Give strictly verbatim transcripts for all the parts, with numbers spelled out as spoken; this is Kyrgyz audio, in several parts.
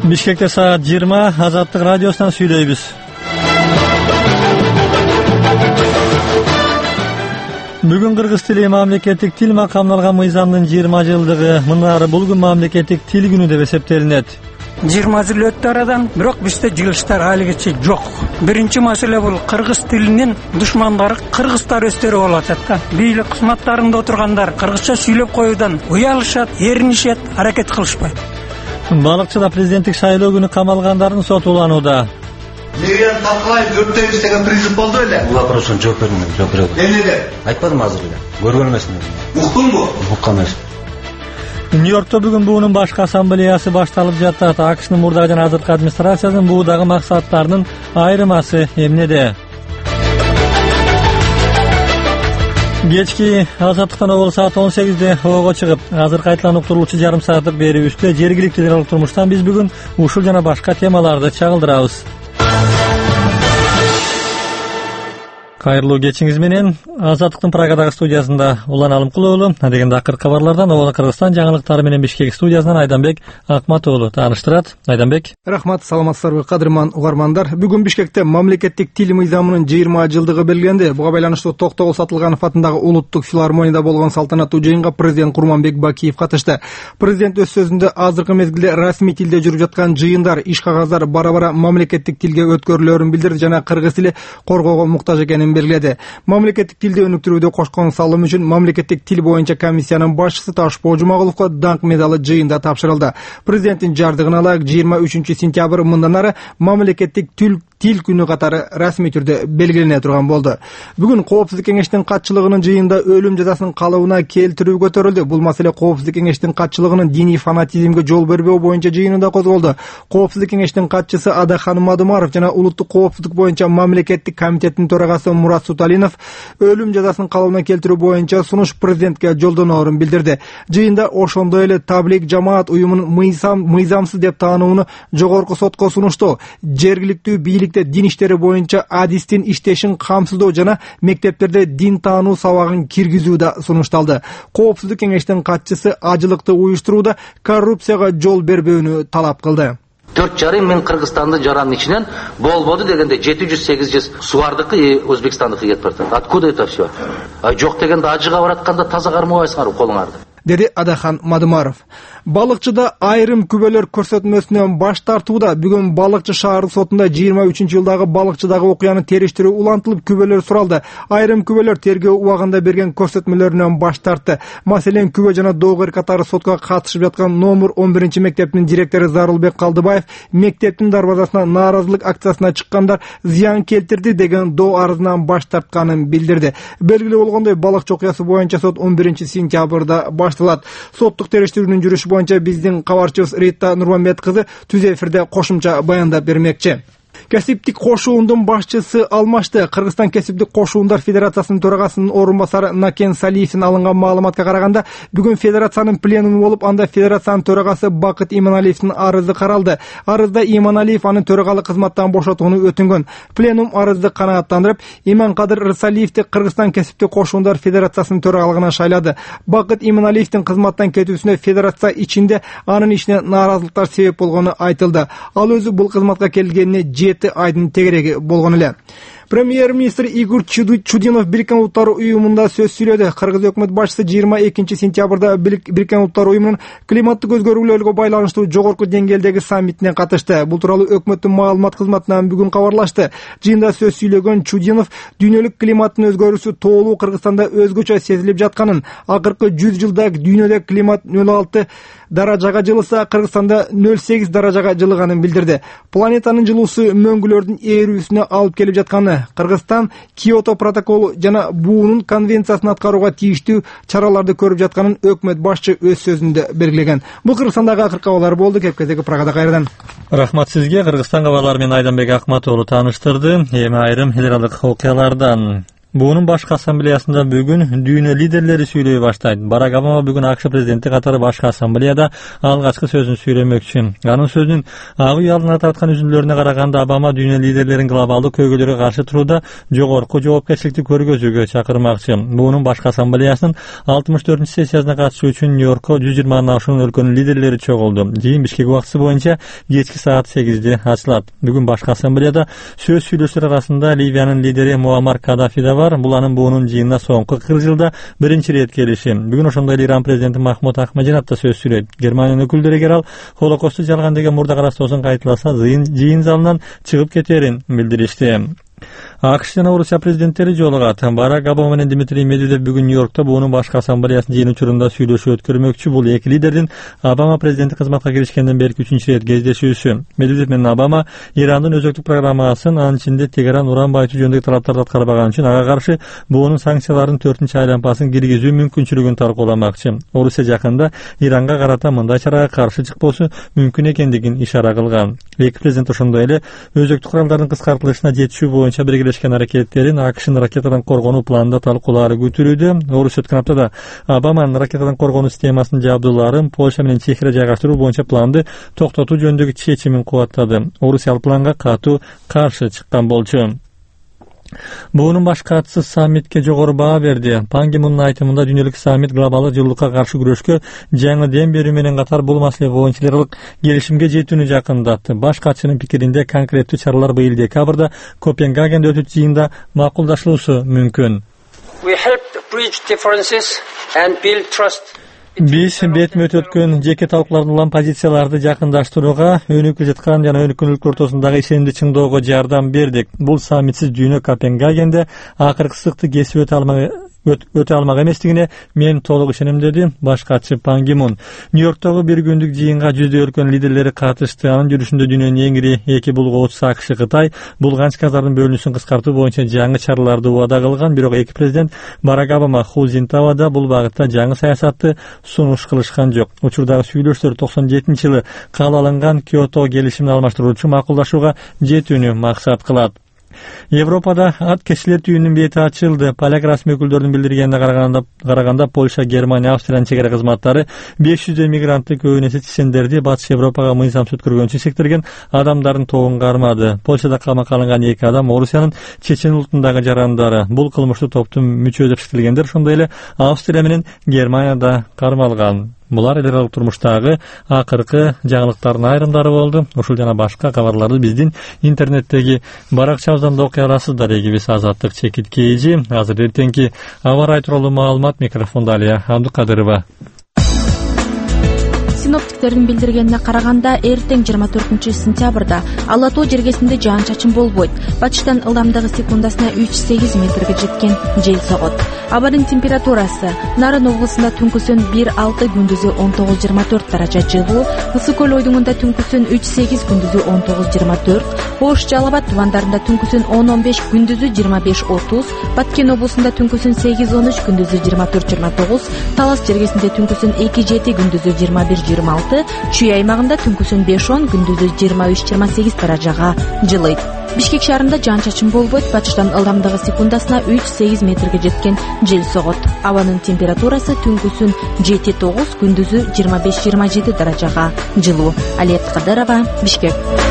Бишкекте саат жыйырма, Азаттык радиосунан сүйлөйбүз. Бүгүн кыргыз тили мамлекеттик тил макамын алган мыйзамдын жыйырма жылдыгы. Мынары бул күн мамлекеттик тил күнү деп эсептелинет. жыйырма жыл өттү арадан, бирок бизде жыгылыштар алигече жок. Биринчи маселе бул кыргыз тилинин душмандары кыргыздар өздөрү болуп атат да. Бийлик кызматтарында отургандар кыргызча сүйлөп коюудан уялышат, эринишет, аракет кылышпайт. Балыкчыда президенттик шайлоо күнү камалгандардын соту уланууда. Левиан Талкаев өрттөйбүз деген призыв болду эле. Бул вопростун жооп бердим, жооп берем. Эмнеге? Айтпадым азыр эле. Көргөн эмесмин. Уктуңбу? Уккан эмес. Нью-Йоркто бүгүн буунун башкы ассамблеясы башталып жатат. АКШнын мурдагы жана азыркы администрациясынын буудагы максаттарынын айырмасы эмнеде? Кечки Азаттыктан обол саат он сегизде ого чыгып, азыркы айтылган уктуруучу жарым сааттык берүүбүздө жергиликтүү делалык турмуштан биз бүгүн ушул жана башка темаларды чагылдырабыз. Кайрылуу кечиңиз менен Азаттыктын Прагадагы студиясында Улан Алымкулуулу, дегенде акыркы кабарлардан Обо Кыргызстан жаңылыктары менен Бишкек студиясынан Айданбек Акматуулу тааныштырат. Айданбек. Рахмат, саламатсыздарбы кадырман угармандар. Бүгүн Бишкекте мамлекеттик тил мыйзамынын жыйырма жылдыгы белгиленди. Буга байланыштуу Токтогул Сатылганов атындагы Улуттук филармонияда болгон салтанаттуу жыйынга президент Курманбек Бакиев катышты. Президент өз сөзүндө азыркы мезгилде расмий тилде жүрүп жаткан жыйындар, иш кагаздар бара-бара мамлекеттик тилге өткөрүлөрүн билдирди жана кыргыз тили коргоого муктаж экенин белгиледи. Мамлекеттик тилди өнүктүрүүдө кошкон салым үчүн мамлекеттик тил боюнча комиссиянын башчысы Ташпоо Жумагуловго даңк медалы жыйында тапшырылды. Президенттин жардыгына ылайык жыйырма үчүнчү сентябрь мындан ары мамлекеттик тил тил күнү катары расмий түрдө белгилене турган болду. Бүгүн Коопсуздук кеңештин катчылыгынын жыйында өлүм жазасын калыбына келтирүү көтөрүлдү. Бул маселе Коопсуздук кеңештин катчылыгынын диний фанатизмге жол бербөө боюнча жыйынында козголду. Коопсуздук кеңештин катчысы Адахан Мадумаров жана Улуттук коопсуздук боюнча мамлекеттик комитеттин төрагасы Мурат Суталинов өлүм жазасын калыбына келтирүү боюнча сунуш президентке жолдоноорун билдирди. Жыйында ошондой эле таблик жамаат уюмунун мыйзам мыйзамсыз деп таанууну жогорку сотко сунушту. Жергиликтүү бийлик дин иштери боюнча адистин иштешин камсыздоо жана мектептерде дин таануу сабагын киргизүү да сунушталды. Коопсуздук кеңештин катчысы ажылыкты уюштурууда коррупцияга жол бербөөнү талап кылды. төрт жарым миң Кыргызстандын жаранын ичинен болбоду дегенде жети жүз сегиз жүз субардыкы Өзбекстандыкы кетип барат. Откуда это все? Жок дегенде ажыга баратканда таза кармабайсыңарбы колуңарды? Деди Адахан Мадумаров. Балыкчыда айрым күбөлөр көрсөтмөсүнөн баш тартууда. Бүгүн Балыкчы шаардык сотунда жыйырма үчүнчү жылдагы балыкчыдагы окуяны териштирүү улантылып, күбөлөр суралды. Айрым күбөлөр тергөө убагында берген көрсөтмөлөрүнөн баш тартты. Маселен, күбө жана доогер катары сотко катышып жаткан номер он биринчи мектептин директору Зарылбек Калдыбаев мектептин дарбазасына нааразылык акциясына чыккандар зыян келтирди деген доо арызынан баш тартканын билдирди. Белгилүү болгондой, Балыкчы окуясы боюнча сот он биринчи сентябрда башталат. Соттук териштирүүнүн жүрүшү боюнча биздин кабарчыбыз Рита Нурмамбет кызы түз эфирде кошумча баяндап бермекчи. Кесиптик кошуундун башчысы алмашты. Кыргызстан кесиптик кошуундар федерациясынын төрагасынын орун басары Накен Салиевдин алынган маалыматка караганда, бүгүн федерациянын пленуму болуп, анда федерациянын төрагасы Бакыт Иманалиевдин арызы каралды. Арызда Иманалиев анын төрагалык кызматтан бошотууну өтүнгөн. Пленум арызды канааттандырып, Иманкадыр Рысалиевди Кыргызстан кесиптик кошуундар федерациясынын төрагалыгына шайлады. Бакыт Иманалиевдин кызматтан кетүүсүнө федерация ичинде анын ишине нааразылыктар себеп болгону айтылды. Ал өзү бул кызматка келгенине жети айдын тегереги болгон эле. Премьер-министр Игорь Чудинов Бириккен Улуттар уюмунда сөз сүйлөдү. Кыргыз өкмөт башчысы жыйырма экинчи сентябрда Бириккен Улуттар уюмунун климаттык өзгөрүүлөргө байланыштуу жогорку деңгээлдеги саммитине катышты. Бул тууралуу өкмөттүн маалымат кызматынан бүгүн кабарлашты. Жыйында сөз сүйлөгөн Чудинов дүйнөлүк климаттын өзгөрүүсү тоолуу Кыргызстанда өзгөчө сезилип жатканын, акыркы жүз жылда дүйнөдө климат нөл алты даражага жылыса, Кыргызстанда нөл сегиз даражага жылыганын билдирди. Планетанын жылуусу мөңгүлөрдүн ээрүүсүнө алып келип жатканы, Кыргызстан Киото протоколу жана буунун конвенциясын аткарууга тийиштүү чараларды көрүп жатканын өкмөт башчы өз сөзүндө белгилеген. Бул Кыргызстандагы акыркы кабарлар болду. Кепкедеги Прагада кайрадан. Рахмат сизге. Кыргызстан кабарлары менен Айданбек Акматуулу тааныштырды. Эми айрым эл аралык окуялардан. Буунун башкы ассамблеясында бүгүн дүйнө лидерлери сүйлөй баштайт. Барак Обама бүгүн АКШ президенти катары башкы ассамблеяда алгачкы сөзүн сүйлөмөкчү. Анын сөзүнүн ак үй алдына тарткан үзүндүлөрүнө караганда Обама дүйнө лидерлерин глобалдык көйгөйлөргө каршы турууда жогорку жоопкерчиликти көргөзүүгө чакырмакчы. Буунун башкы ассамблеясынын алтымыш төртүнчү сессиясына катышуу үчүн Нью-Йоркко жүз жыйырмадан ашуун өлкөнүн лидерлери чогулду. Жыйын Бишкек убактысы боюнча кечки саат сегизде ачылат. Бүгүн башкы ассамблеяда сөз сүйлөшүүлөр арасында Ливиянын лидери Муаммар Кадафи да бар. Бул анын буунун жыйынына соңку кырк жылда биринчи ирет келиши. Бүгүн ошондой эле Иран президенти Махмуд Ахмадинежад да сөз сүйлөйт. Германиянын өкүлдөрү эгер ал Холокосту жалган деген мурда караштоосун кайталаса, жыйын залынан чыгып кетерин билдиришти. АКШ жана Орусия президенттери жолугат. Барак Обама менен Дмитрий Медведев бүгүн Нью-Йоркто буунун башкы ассамблеясынын жыйын учурунда сүйлөшүү өткөрмөкчү. Бул эки лидердин Обама президенттик кызматка киришкенден берки үчүнчү ирет кездешүүсү. Медведев менен Обама Ирандын өзөктүк программасын, анын ичинде Тегеран уран байытуу жөнүндөгү талаптарды аткарбаган үчүн ага каршы буунун санкцияларынын төртүнчү айлампасын киргизүү мүмкүнчүлүгүн талкууламакчы. Орусия жакында Иранга карата мындай чарага каршы чыкпоосу мүмкүн экендигин ишара кылган. Эки президент ошондой эле өзөктүк куралдардын кыскартылышына жетишүү боюнча биргелешкен аракеттерин АКШнын ракетадан коргонуу планында талкуулаары күтүлүүдө. Орус өткөн аптада Обаманын ракетадан коргонуу системасынын жабдууларын Польша менен Чехияга жайгаштыруу боюнча планды токтотуу жөнүндөгү чечимин кубаттады. Орусия ал планга катуу каршы чыккан болчу. Буунун баш катчысы саммитке жогору баа берди. Пан Ги Мундун айтымында дүйнөлүк саммит глобалдык жылуулукка каршы күрөшкө жаңы дем берүү менен катар бул маселе боюнча эл аралык келишимге жетүүнү жакындатты. Баш катчынын пикиринде конкреттүү чаралар быйыл декабрда Копенгагенде өтүп жыйында макулдашылышы мүмкүн. Биз бетме өткөн жеке талкууларды улам позицияларды жакындаштырууга, өнүкүп жаткан жана өнүккөнлүк ортосундагы ишенимди чыңдоого жардам бердик. Бул саммитсиз дүйнө Копенгагенде акыркы ысыкты кесип өтө алмак өтө алмак эместигине мен толук ишенем, деди баш катчы Пан Ги Мун. Нью-Йорктогу бир күндүк жыйынга жүздөй өлкөнүн лидерлери катышты. Анын жүрүшүндө дүйнөнүн эң ири эки булгоочусу АКШ Кытай булганч газдардын бөлүнүүсүн кыскартуу боюнча жаңы чараларды убада кылган. Бирок эки президент Барак Обама Ху Цзинтаода бул багытта жаңы саясатты сунуш кылышкан жок. Учурдагы сүйлөшүүлөр токсон жетинчи жылы кабыл алынган Киото келишимин алмаштыруучу макулдашууга жетүүнү максат кылат. Европада ат кешилер түйүнүн бети ачылды. Поляк расмий өкүлдөрүнүн билдиргенине караганда, караганда Польша, Германия, Австриянын чегара кызматтары беш жүздөй мигрантты көбүн эсе чечендерди Батыш Европага мыйзам өткөргөнчү сектирген адамдардын тобун кармады. Польшада камакка алынган эки адам Орусиянын чечен улутундагы жарандары. Бул кылмыштуу топтун мүчө деп эсептелгендер ошондой эле Австрия менен Германияда кармалган. Булар эл аралык турмуштагы акыркы жаңылыктардын айрымдары болду. Ушул жана башка кабарларды биздин интернеттеги баракча абзанда окуй аласыздар. Эгибиз Азаттык чекиткейжи. Азыр эртеңки аба ырайы тууралуу маалымат. Микрофондо Алия Абдыкадырова. Синоптиктердин билдиргенине караганда эртең жыйырма төртүнчү сентябрда Ала Тоо жергесинде жаан-чачын болбойт. Батыштан ылдамдыгы секундасына үч сегиз метрге жеткен жел согот. Абадын температурасы Нарын облусунда түнкүсүн бир алты, күндүзү он тогуз жыйырма төрт даража жылуу, Ысык көл ойдуңунда түнкүсүн үч сегиз, күндүзү он тогуз жыйырма төрт, Ош Жалал Абад тубандарында түнкүсүн он он беш, күндүзү жыйырма беш отуз, Баткен облусунда түнкүсүн сегиз он үч, күндүзү жыйырма төрт жыйырма тогуз, Талас жергесинде түнкүсүн эки жети, күндүзү жыйырма бир жыйырма алты, Чүй аймагында түнкүсүн беш он, күндүзү жыйырма үч жыйырма сегиз даражага жылыйт. Бишкек шаарында жаан-чачын болбойт. Батыштан ылдамдыгы секундасына үч сегиз метрге жеткен жел согот. Абанын температурасы түнкүсүн жети тогуз, күндүзү жыйырма беш жыйырма жети даражага жылуу. Алия Абдыкадырова, Бишкек.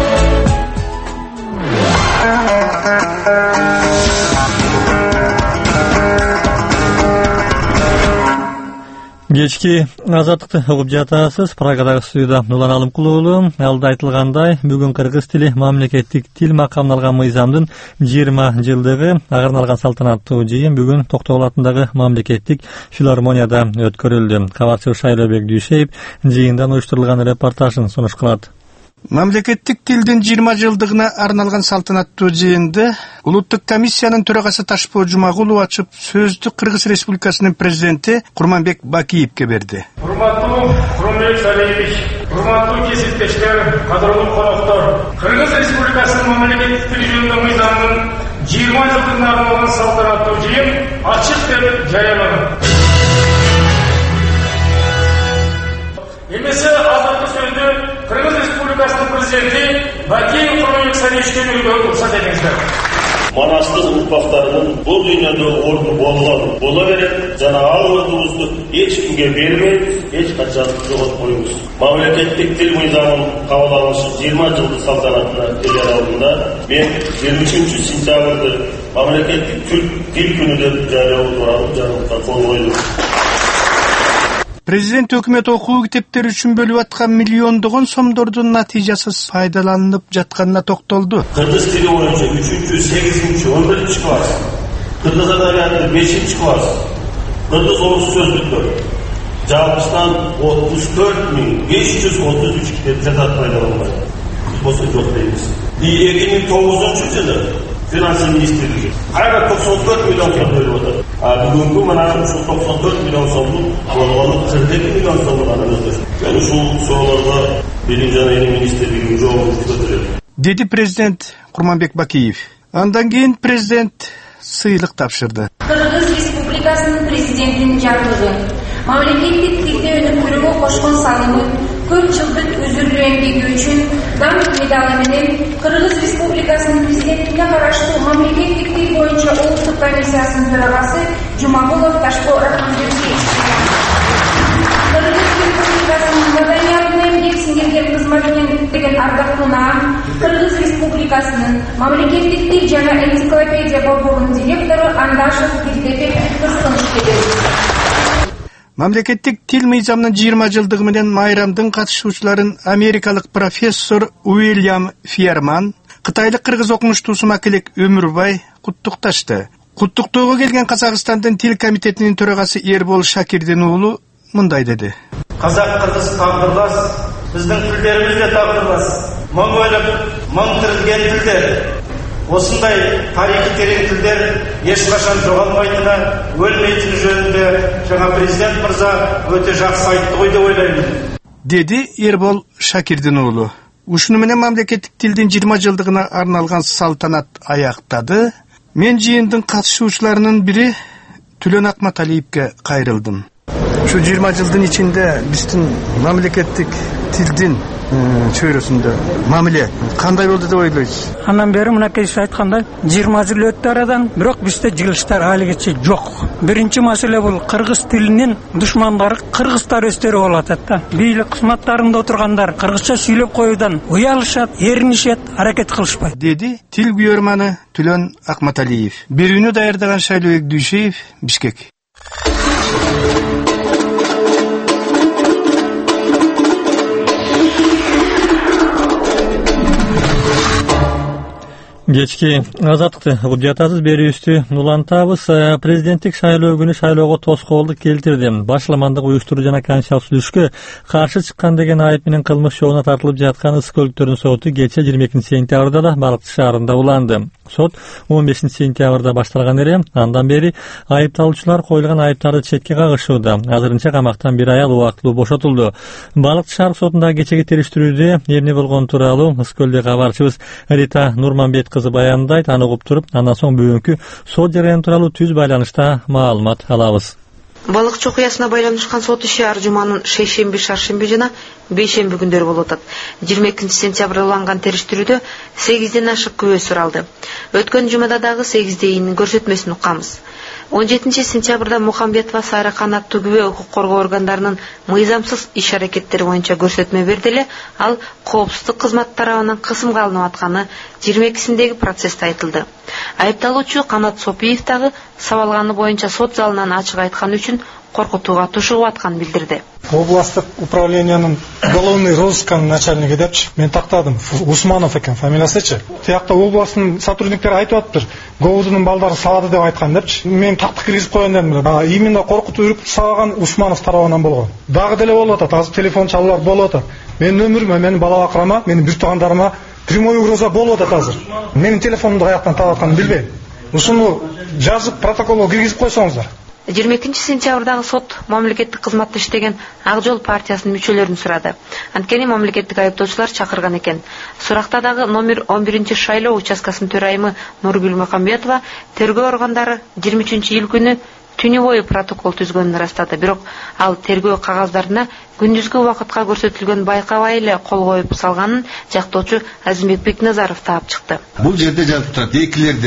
Кечки Азаттыкты угуп жатасыз. Прагадагы студияда Улан Алымкулуу уулу. Алда айтылгандай, бүгүн кыргыз тили мамлекеттик тил макамын алган мыйзамдын жыйырма жылдыгы ага арналган салтанаттуу жыйын бүгүн Токтогул атындагы мамлекеттик филармонияда өткөрүлдү. Кабарчы Шайлообек Дүйшеев жыйындан уюштурулган репортажын сунуш кылат. Мамлекеттик тилдин жыйырма жылдыгына арналган салтанаттуу жыйынды Улуттук комиссиянын төрагасы Ташпоо Жумагулов ачып, сөздү Кыргыз Республикасынын президенти Курманбек Бакиевке берди. Урматтуу Курманбек Салиевич, урматтуу кесиптештер, кадырлуу коноктор, Кыргыз Республикасынын мамлекеттик тил жөнүндө мыйзамынын жыйырма жылдыгына арналган салтанаттуу жыйын ачык деп жарыяланат. Эмесе азыркы сөздү Кыргыз Республикасынын президенти Бакиев Курманбек Салиевичке берүүгө уруксат этиңиздер. Manastır urpaqlarının bu dünyada ordu bolmalı, bola verip, jana al ordumuzu hiç kimge vermey, hiç kaçan joğotmaymiz. Mamleketlik til mıyzamın kabul alınışı yirmi жылдық saltanatına teler aldığında, ben yirmi üçüncü sentyabrda mamleketlik Türk dil günü de жарыялуу тууралуу жарлыкка кол койду. Президент өкмөт окуу китептери үчүн бөлүп аткан миллиондогон сомдордун натыйжасыз пайдаланылып жатканына токтолду. Кыргыз тили боюнча үчүнчү, сегизинчи, он биринчи класс, кыргыз адабияты бешинчи класс, кыргыз орус сөздүктөр жалпысынан отуз төрт миң беш жүз отуз үч китеп жатат пайдаланбайт. Биз болсо жок дейбиз. эки миң тогузунчу жылы Финансы министрлиги кайра токсон төрт миллион сом бөлүп атат. А бүгүнкү мына ушул токсон төрт миллион сомдун болгону кырк эки миллион сом гана өздөш. Yani ушул суроолорго Билим жана Илим министрлигинин жообун күтөт. Деди президент Курманбек Бакиев. Андан кийин президент сыйлык тапшырды. Кыргыз Республикасынын президентинин жарлыгы мамлекеттик тилде өнүктүрүүгө кошкон салымы көп жылдык өзүрлүү эмгеги үчүн даңк медалы менен Кыргыз Республикасынын президентине караштуу мамлекеттик тил боюнча улуттук комиссиясынын төрагасы Жумагулов Ташпо Рахманбековге Кыргыз Республикасынын маданиятына эмгек сиңирген кызматкер деген ардактуу наам Кыргыз Республикасынын мамлекеттик тил жана энциклопедия борборунун директору Андашев Бирдебек Кырсынышке Мамлекеттик тил мыйзамынын жыйырма жылдыгы менен майрамдын катышуучуларын америкалык профессор Уильям Фиерман, кытайлык кыргыз окумуштуусу Макелек Өмүрбай куттукташты. Куттуктоого келген Казакстандын тил комитетинин төрагасы Эрбол Шакирдин уулу мындай деди. Казак кыргыз тагдырлас, биздин тилдерибиз да тагдырлас. Мың өлүп, мың тирилген тилдер. Осындай тарихи терең тилдер ешқашан жоғалмайтыны, өлмейтіні жөнінде жаңа президент мырза өте жақсы айтты ғой деп ойлаймын. Деди Эрбол Шакирдин уулу. Ушуну менен мамлекеттик тилдин жыйырма жылдыгына арналган салтанат аяктады. Мен жыйындын катышуучуларынын бири Түлөн Акматалиевке кайрылдым. Şu жыйырма жылдын ичинде биздин мамлекеттик тилдин чөйрөсүндө мамиле кандай болду деп ойлойсуз? Андан бери мынакей сиз айткандай жыйырма жыл өттү арадан, бирок бизде жылыштар алигече жок. Биринчи маселе бул кыргыз тилинин душмандары кыргыздар өздөрү болуп атат да. Бийлик кызматтарында отургандар кыргызча сүйлөп коюудан уялышат, эринишет, аракет кылышпайт, деди тил күйөрманы Түлөн Акматалиев. Берүүнү даярдаган Шайлообек Дүйшеев, Бишкек. Кечки азаттыкты кудуятасыз берүүбүздү улантабыз. Президенттик шайлоо күнү шайлоого тоскоолдук келтирди. Башламандык уюштуруу жана конституциялык каршы чыккан деген айып менен кылмыш жообуна тартылып жаткан Ысык көлүктөрүнүн соту кече жыйырма экинчи сентябрда да Балыкчы шаарында уланды. Сот он бешинчи сентябрда башталган эле. Андан бери айыпталуучулар коюлган айыптарды четке кагышууда. Азырынча камактан бир аял убактылуу бошотулду. Балыкчы шаар сотундагы кечеги териштирүүдө эмне болгон тууралуу Ысык көлдө кабарчыбыз Рита Нурманбет кызы баяндайт. Аны угуп туруп, андан соң бүгүнкү сот жарыяны тууралуу түз байланышта маалымат алабыз. Балыкчы окуясына байланышкан сот иши ар жуманын шейшемби, шаршемби жана бейшемби күндөрү болуп атат. жыйырма экинчи сентябрда уланган териштирүүдө сегизден ашык күбө суралды. Өткөн жумада дагы сегиздейинин көрсөтмөсүн укканбыз. он жетинчи сентябрда Мухамбетова Сайра канаттуу күбө укук коргоо органдарынын мыйзамсыз иш-аракеттери боюнча көрсөтмө берди эле. Ал коопсуздук кызмат тарабынан кысымга алынып атканы жыйырма экисиндеги процессте айтылды. Айыпталуучу Канат Сопиев дагы сабалганы боюнча сот залынан ачык айткан үчүн коркутууга тушугуп атканын билдирди. Областык управлениянын уголовный розысканын начальниги депчи мен тактадым. Усманов экен фамилиясычы. Тиякта областын сотрудниктери айтып атыптыр. Говудунун балдары сабады деп айткан депчи. Мен такты киргизип койгон дедим. Именно коркутуп үрүп сабаган Усманов тарабынан болгон. Дагы деле болуп атат. Азыр телефон чалуулар болуп атат. Менин өмүрүмө, менин бала бакырама, менин бир туугандарыма прямой угроза болуп атат азыр. Менин телефонумду каяктан таап атканын билбейм. Ушуну жазып протоколго киргизип койсоңуздар. жыйырма экинчи сентябрдагы сот мамлекеттик кызматта иштеген Ак Жол партиясынын мүчөлөрүн сурады. Анткени мамлекеттик айыптоочулар чакырган экен. Суракта дагы номер он биринчи шайлоо участкасынын төрайымы Нургүл Мухамбетова тергөө органдары жыйырма үчүнчү июль күнү түнү бою протокол түзгөнүн ырастады. Бирок ал тергөө кагаздарына күндүзгү убакытка көрсөтүлгөн байкабай эле кол коюп салганын жактоочу Азимбек Бекназаров таап чыкты. Бул жерде жазып турат, экилерде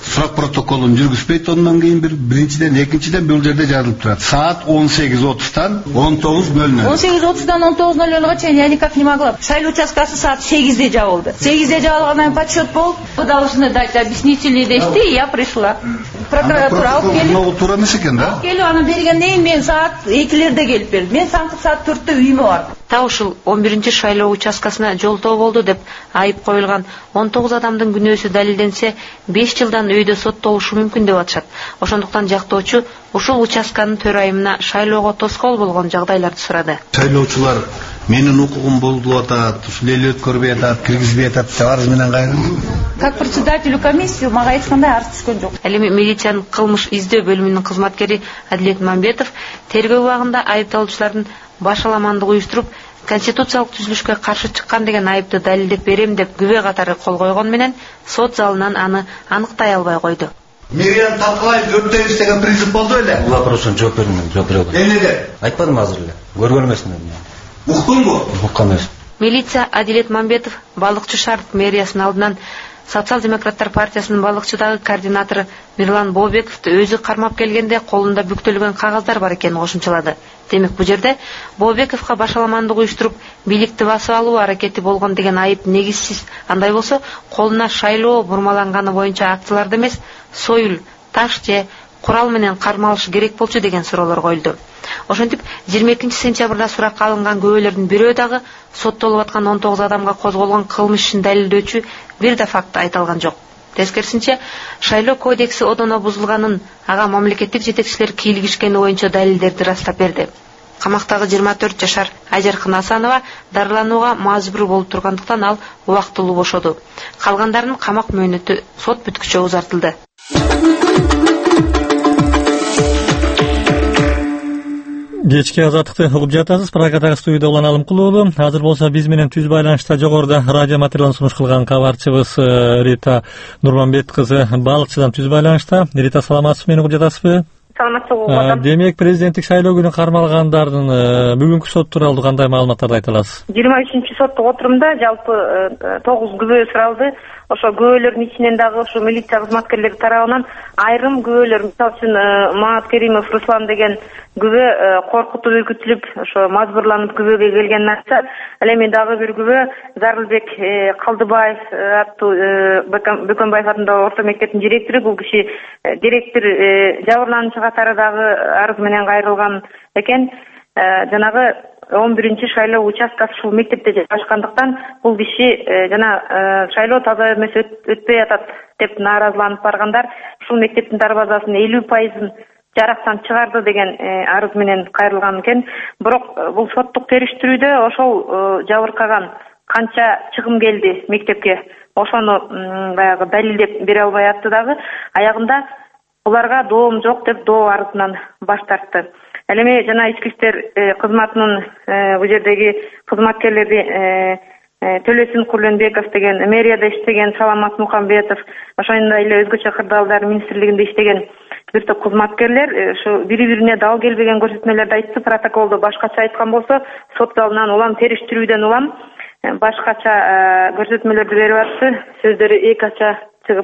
сурак протоколун жүргүзбөйт. Ондан кийин бир биринчиден, экинчиден бул жерде жазылып турат. Саат он сегиз отуздан он тогуз ноль ноль. он сегиз отуздан он тогуз ноль нольга чейин я никак не могла. Шайлоо участкасы саат сегизде жабылды. сегизде жабылгандан кийин подсчет болуп, вы должны дать объяснительный дешти, и я пришла. Прокуратура алып келип. Могу туура эмес экен да? Келип аны бергенден кийин мен саат экилерде келип бердим. Мен саңкы саат төрттө үйүмө бардым. Так ушул он биринчи шайлоо участкасына жолтоо болду деп айып коюлган он тогуз адамдын күнөөсү далилденсе, беш жылдан өйдө соттолушу мүмкүн деп атышат. Ошондуктан жактоочу ушул участканын төрайымына шайлоого тоскоол болгон жагдайларды сурады. Шайлоочулар менин укугум болуп атат, ушул эл өткөрбөй атат, киргизбей атат деп арыз менен кайрылды. Как председателю комиссии мага эч кандай арыз түшкөн жок. Ал эми милициянын кылмыш издөө бөлүмүнүн кызматкери Адилет Мамбетов тергөө убагында айыпталуучулардын башаламандык уюштуруп, конституциялык түзүлүшкө каршы чыккан деген айыпты далилдеп берем деп күбө катары кол койгон менен сот залынан аны аныктай албай койду. Мириам Талкалаев өрттөбүз деген принцип болду эле. Бул вопростун жооп бердим, жооп бере албайм. Эмнеге? Айтпадым азыр эле. Көргөн эмесмин. Уктуңбу? Уккан эмес. Милиция Адилет Мамбетов Балыкчы шаардык мэриясынын алдынан Социал-демократтар партиясынын балыкчыдагы координатору Мирлан Бообековду өзү кармап келгенде колунда бүктөлгөн кагаздар бар экенин кошумчалады. Демек бул жерде Бообековго башаламандык уюштуруп, бийликти басып алуу аракети болгон деген айып негизсиз. Андай болсо, колуна шайлоо бурмаланганы боюнча акцияларды эмес, союл, таш же курал менен кармалышы керек болчу деген суроолор коюлду. Ошентип, жыйырма экинчи сентябрда суракка алынган күбөлөрдүн бирөө дагы соттолуп аткан он тогуз адамга козголгон кылмыш ишин далилдөөчү бир да факт айта алган жок. Тескерисинче, шайлоо кодекси одоно бузулганын, ага мамлекеттик жетекчилер кийлигишкени боюнча далилдерди растап берди. Камактагы жыйырма төрт жашар Айжаркын Асанова дарыланууга мажбур болуп тургандыктан ал убактылуу бошоду. Калгандарынын камак мөөнөтү сот бүткүчө узартылды. Кечки азаттыкты угуп жатасыз. Прагадагы студияда улан Алымкул уулу. Азыр болсо биз менен түз байланышта жогоруда радио материалын сунуш кылган кабарчыбыз Рита Нурманбет кызы Балыкчыдан түз байланышта. Рита, саламатсызбы, мени угуп жатасызбы? Саламатсызбы. Демек, президенттик шайлоо күнү кармалгандардын бүгүнкү сот тууралуу кандай маалыматтарды айта аласыз? жыйырма үчүнчү соттук отурумда жалпы тогуз күбө суралды. Ошо күбөлөрдүн ичинен дагы ушу милиция кызматкерлери тарабынан айрым күбөлөр, мисалы үчүн Маат Керимов Руслан деген күбө коркутуп үркүтүлүп, ошо мажбурланып күбөгө келгенин айтса, ал эми дагы бир күбө Зарылбек Калдыбаев аттуу Бөкөнбаев атындагы орто мектептин директору, бул киши директор жабырлануучу катары дагы арыз менен кайрылган экен. Жанагы он биринчи шайлоо участкасы ушул мектепте жайгашкандыктан бул киши жана шайлоо таза эмес өтпөй атат деп нааразыланып баргандар ушул мектептин дарбазасын элүү пайызын жарактан чыгарды деген арыз менен кайрылган экен. Бирок бул соттук териштирүүдө ошол жабыркаган канча чыгым келди мектепке, ошону баягы далилдеп бере албай атты дагы. Аягында буларга доом жок деп доо арызынан баш тартты. Ал эми жана ички иштер кызматынын бул жердеги кызматкерлери Төлөсүн Курленбеков деген, мэрияда иштеген Саламат Мухамбетов, ошондой эле өзгөчө кырдаалдар министрлигинде иштеген бир топ кызматкерлер ушу бири-бирине дал келбеген көрсөтмөлөрдү айтты. Протоколду башкача айткан болсо, сот залынан улам териштирүүдөн улам башкача көрсөтмөлөрдү берип атты. Сөздөрү эки ача чыгып.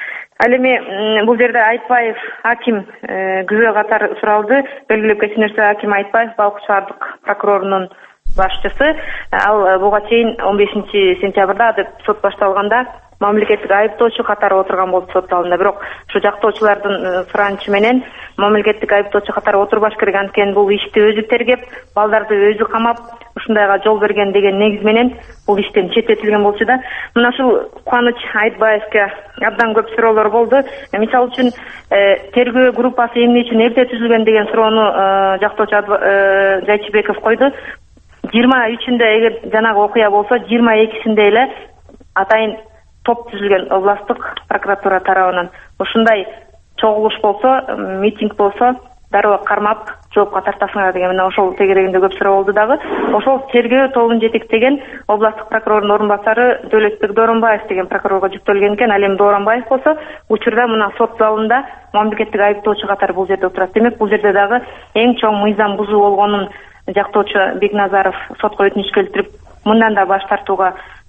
Ал эми бул жерде Айтбаев Аким күбө катары суралды. Белгилеп кетсеңерсе, Аким Айтбаев Балыкчы шаардык прокурорунун башчысы. Ал буга чейин он бешинчи сентябрда деп сот башталганда мамлекеттик айыптоочу катары отурган болду сот залында. Бирок ушу жактоочулардын суранычы менен мамлекеттик айыптоочу катары отурбаш керек, анткени бул ишти өзү тергеп, балдарды өзү камап, ушундайга жол берген деген негиз менен бул иштен четтетилген болчу да. Мына ушул Кубаныч Айтбаевке абдан көп суроолор болду. Мисалы үчүн тергөө группасы эмне үчүн эрте түзүлгөн деген суроону жактоочу Жайчыбеков койду. жыйырма үчүндө эгер жанагы окуя болсо, жыйырма экисинде эле атайын топ түзүлгөн областтык прокуратура тарабынан. Ушундай чогулуш болсо, митинг болсо, дароо кармап жоопко тартасыңар деген мына ошол тегерегинде көп суроо болду дагы. Ошол тергөө тобун жетектеген областтык прокурордун орун басары Дөөлөтбек Дооронбаев деген прокурорго жүктөлгөн экен. Ал эми Дооронбаев болсо учурда мына сот залында мамлекеттик айыптоочу катары бул жерде отурат. Демек бул жерде дагы эң чоң мыйзам бузуу болгонун жактоочу Бекназаров сотко өтүнүч келтирип, мындан да баш тартууга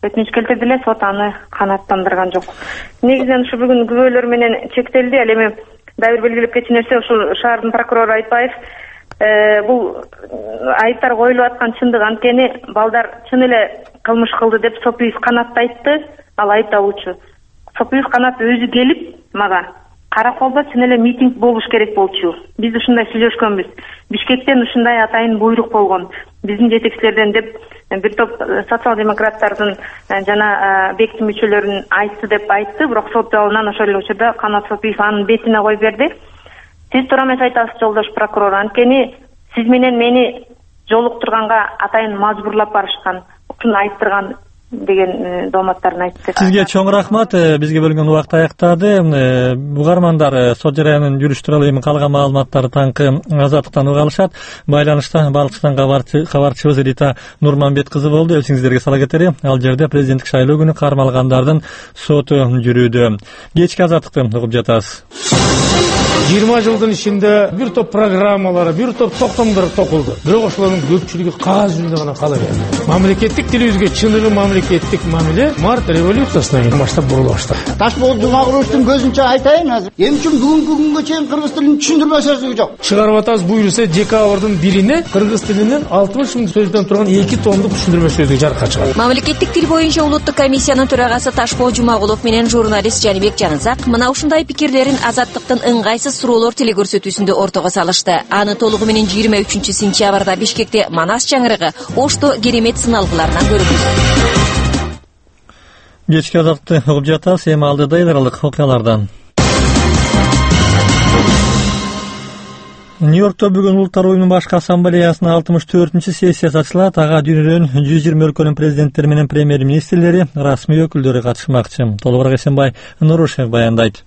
өтүнүч келтирди эле, сот аны канааттандырган жок. Негизинен ушу бүгүн күбөлөр менен чектелди. Ал эми дагы бир белгилеп кетчү нерсе, ушул шаардын прокурору Айтбаев бул айыптар коюлуп аткан чындык, анткени балдар чын эле кылмыш кылды деп Сопиев Канатты айтты. Ал айыпталуучу Сопиев Канат өзү келип мага Караколдо чын эле митинг болуш керек болчу. Биз ушундай сүйлөшкөнбүз. Бишкектен ушундай атайын буйрук болгон. Биздин жетекчилерден деп бир топ социал-демократтардын жана бекиттин мүчөлөрүнүн айтты деп айтты. Бирок сот залынан ошол эле учурда Канат Сопиев анын бетине коюп берди. Сиз туура эмес айтасыз, жолдош прокурор. Анткени сиз менен мени жолуктурганга атайын мажбурлап барышкан, ушуну айттырган деген дооматтарын айтты. Сизге чоң рахмат. Бизге бөлгөн убакыт аяктады. Угармандар сот жараянын жүрүш тууралуу эми калган маалыматтарды таңкы Азаттыктан уга алышат. Байланышта балыкчыдан кабарчыбыз Рита Нурманбет кызы болду. Эсиңиздерге сала кетели, ал жерде президенттик шайлоо күнү кармалгандардын соту жүрүүдө. Кечки Азаттыкты угуп жатасыз. жыйырма жылдын ичинде бир топ программалар, бир топ токтомдор токулду. Бирок ошолордун көпчүлүгү кагаз жүзүндө гана кала берди. Мамлекеттик тилибизге чыныгы мамлекеттик мамиле март революциясынан кийин баштап бурула баштады. Ташбол Жумагуловдун көзүнчө айтайын азыр. Эмне үчүн бүгүнкү күнгө чейин кыргыз тилин түшүндүрмө сөзү жок? Чыгарып атабыз, буюрса декабрдын бирине кыргыз тилинин алтымыш миң сөздөн турган эки томдук түшүндүрмө сөзү жарыкка чыгат. Мамлекеттик тил боюнча улуттук комиссиянын төрагасы Ташбол Жумагулов менен журналист Жанибек Жанызак мына ушундай пикирлерин Азаттыктын ыңгайсыз суроолор телекөрсөтүүсүндө ортого салышты. Аны толугу менен жыйырма үчүнчү сентябрда Бишкекте Манас чаңырыгы Ошто керемет сыналгыларынан көрүнөт. Кечки Азаттыкты угуп жатасыз. Эми алдыда эл аралык окуялардан. Нью-Йоркто бүгүн Улуттар уюмунун башкы ассамблеясынын алтымыш төртүнчү сессиясы ачылат. Ага дүйнөнүн жүз жыйырма өлкөнүн президенттери менен премьер-министрлери, расмий өкүлдөрү катышмакчы. Толугураак Эсенбай Нурушев баяндайт.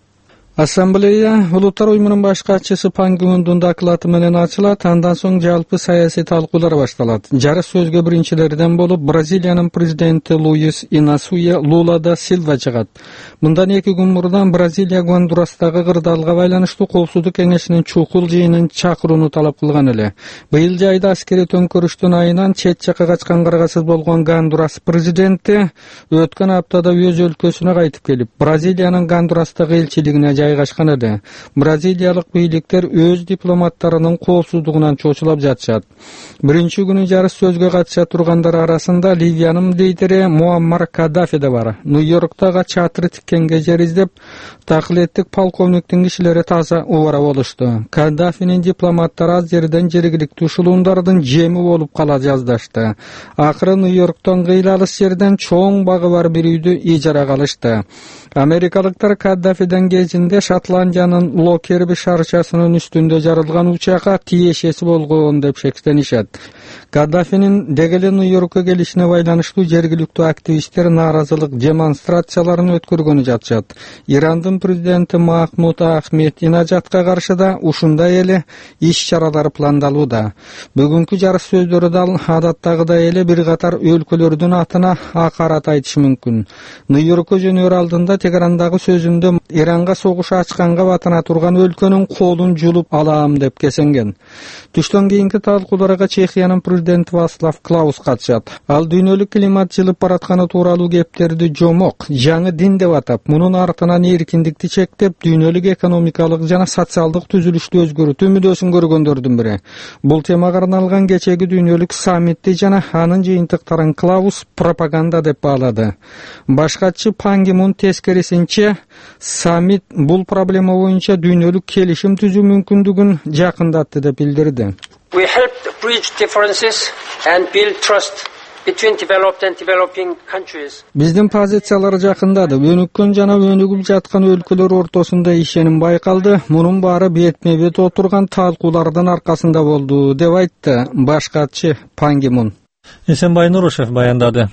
Ассамблея Улуттар уюмунун башкы катчысы Пан Ги Мундун доклаты менен ачылат, андан соң жалпы саясий талкуулар башталат. Жарыш сөзгө биринчилерден болуп Бразилиянын президенти Луис Инасуя Лула да Силва чыгат. Мындан эки күн мурдан Бразилия Гондурастагы кырдаалга байланыштуу Коопсуздук кеңешинин чукул жыйынын чакырууну талап кылган эле. Быйыл жайда аскерий төңкөрүштүн айынан чет жакка качкан кыргасыз болгон Гондурас президенти өткөн аптада өз өлкөсүнө кайтып келип, Бразилиянын Гондурастагы элчилигине жайгашкан эле. Бразилиялык бийликтер өз дипломаттарынын коопсуздугунан чочулап жатышат. Биринчи күнү жарыш сөзгө катыша тургандар арасында Ливиянын лидери Муаммар Каддафи да бар. Нью-Йорктагы чатыры тиккенге жер издеп, такылеттик полковниктин кишилери таза убара болушту. Каддафинин дипломаттары аз жерден жергиликтүү ушулундардын жеми болуп кала жаздашты. Акыры Нью-Йорктон кыйла алыс жерден чоң багы бар бир үйдү ижарага алышты. Америкалыктар Каддафиден кезинде Шотландиянын Локерби шарчасынын үстүндө жарылган учакка тиешеси болгон деп шектенишет. Каддафинин дегеле Нью-Йоркко келишине байланыштуу жергиликтүү активисттер нааразылык демонстрацияларын өткөргөнү жатышат. Ирандын президенти Махмуд Ахмединежадка каршы да ушундай эле иш-чаралар пландалууда. Бүгүнкү жарыш сөздөрү да адаттагыдай эле бир катар өлкөлөрдүн атына акарат айтышы мүмкүн. Нью-Йоркко жөнөр алдында Тегерандагы сөзүндө Иранга согуш ачканга батына турган өлкөнүн колун жулуп алам деп кесенген. Түштөн кийинки талкууларга Чехиянын президенти Вацлав Клаус катышат. Ал дүйнөлүк климат жылып баратканы тууралуу кептерди жомок, жаңы дин деп атап, мунун артынан эркиндикти чектеп, дүйнөлүк экономикалык жана социалдык түзүлүштү өзгөртүү мүдөсүн көргөндөрдүн бири. Бул темага арналган кечеги дүйнөлүк саммитти жана анын жыйынтыктарын Клаус пропаганда деп баалады. Башкачы Пан Ги Мун тескерисинче, саммит бул проблема боюнча дүйнөлүк келишим түзүү мүмкүндүгүн жакындатты деп билдирди. We helped bridge differences and build trust between developed and developing countries. Биздин позициялар жакындады. Өнүккөн жана өнүгүп жаткан өлкөлөр ортосунда ишеним байкалды. Мунун баары бетме-бет отурган талкуулардын аркасында болду деп айтты баш катчы Пан Ги Мун. Эсенбай Нурушев баяндады.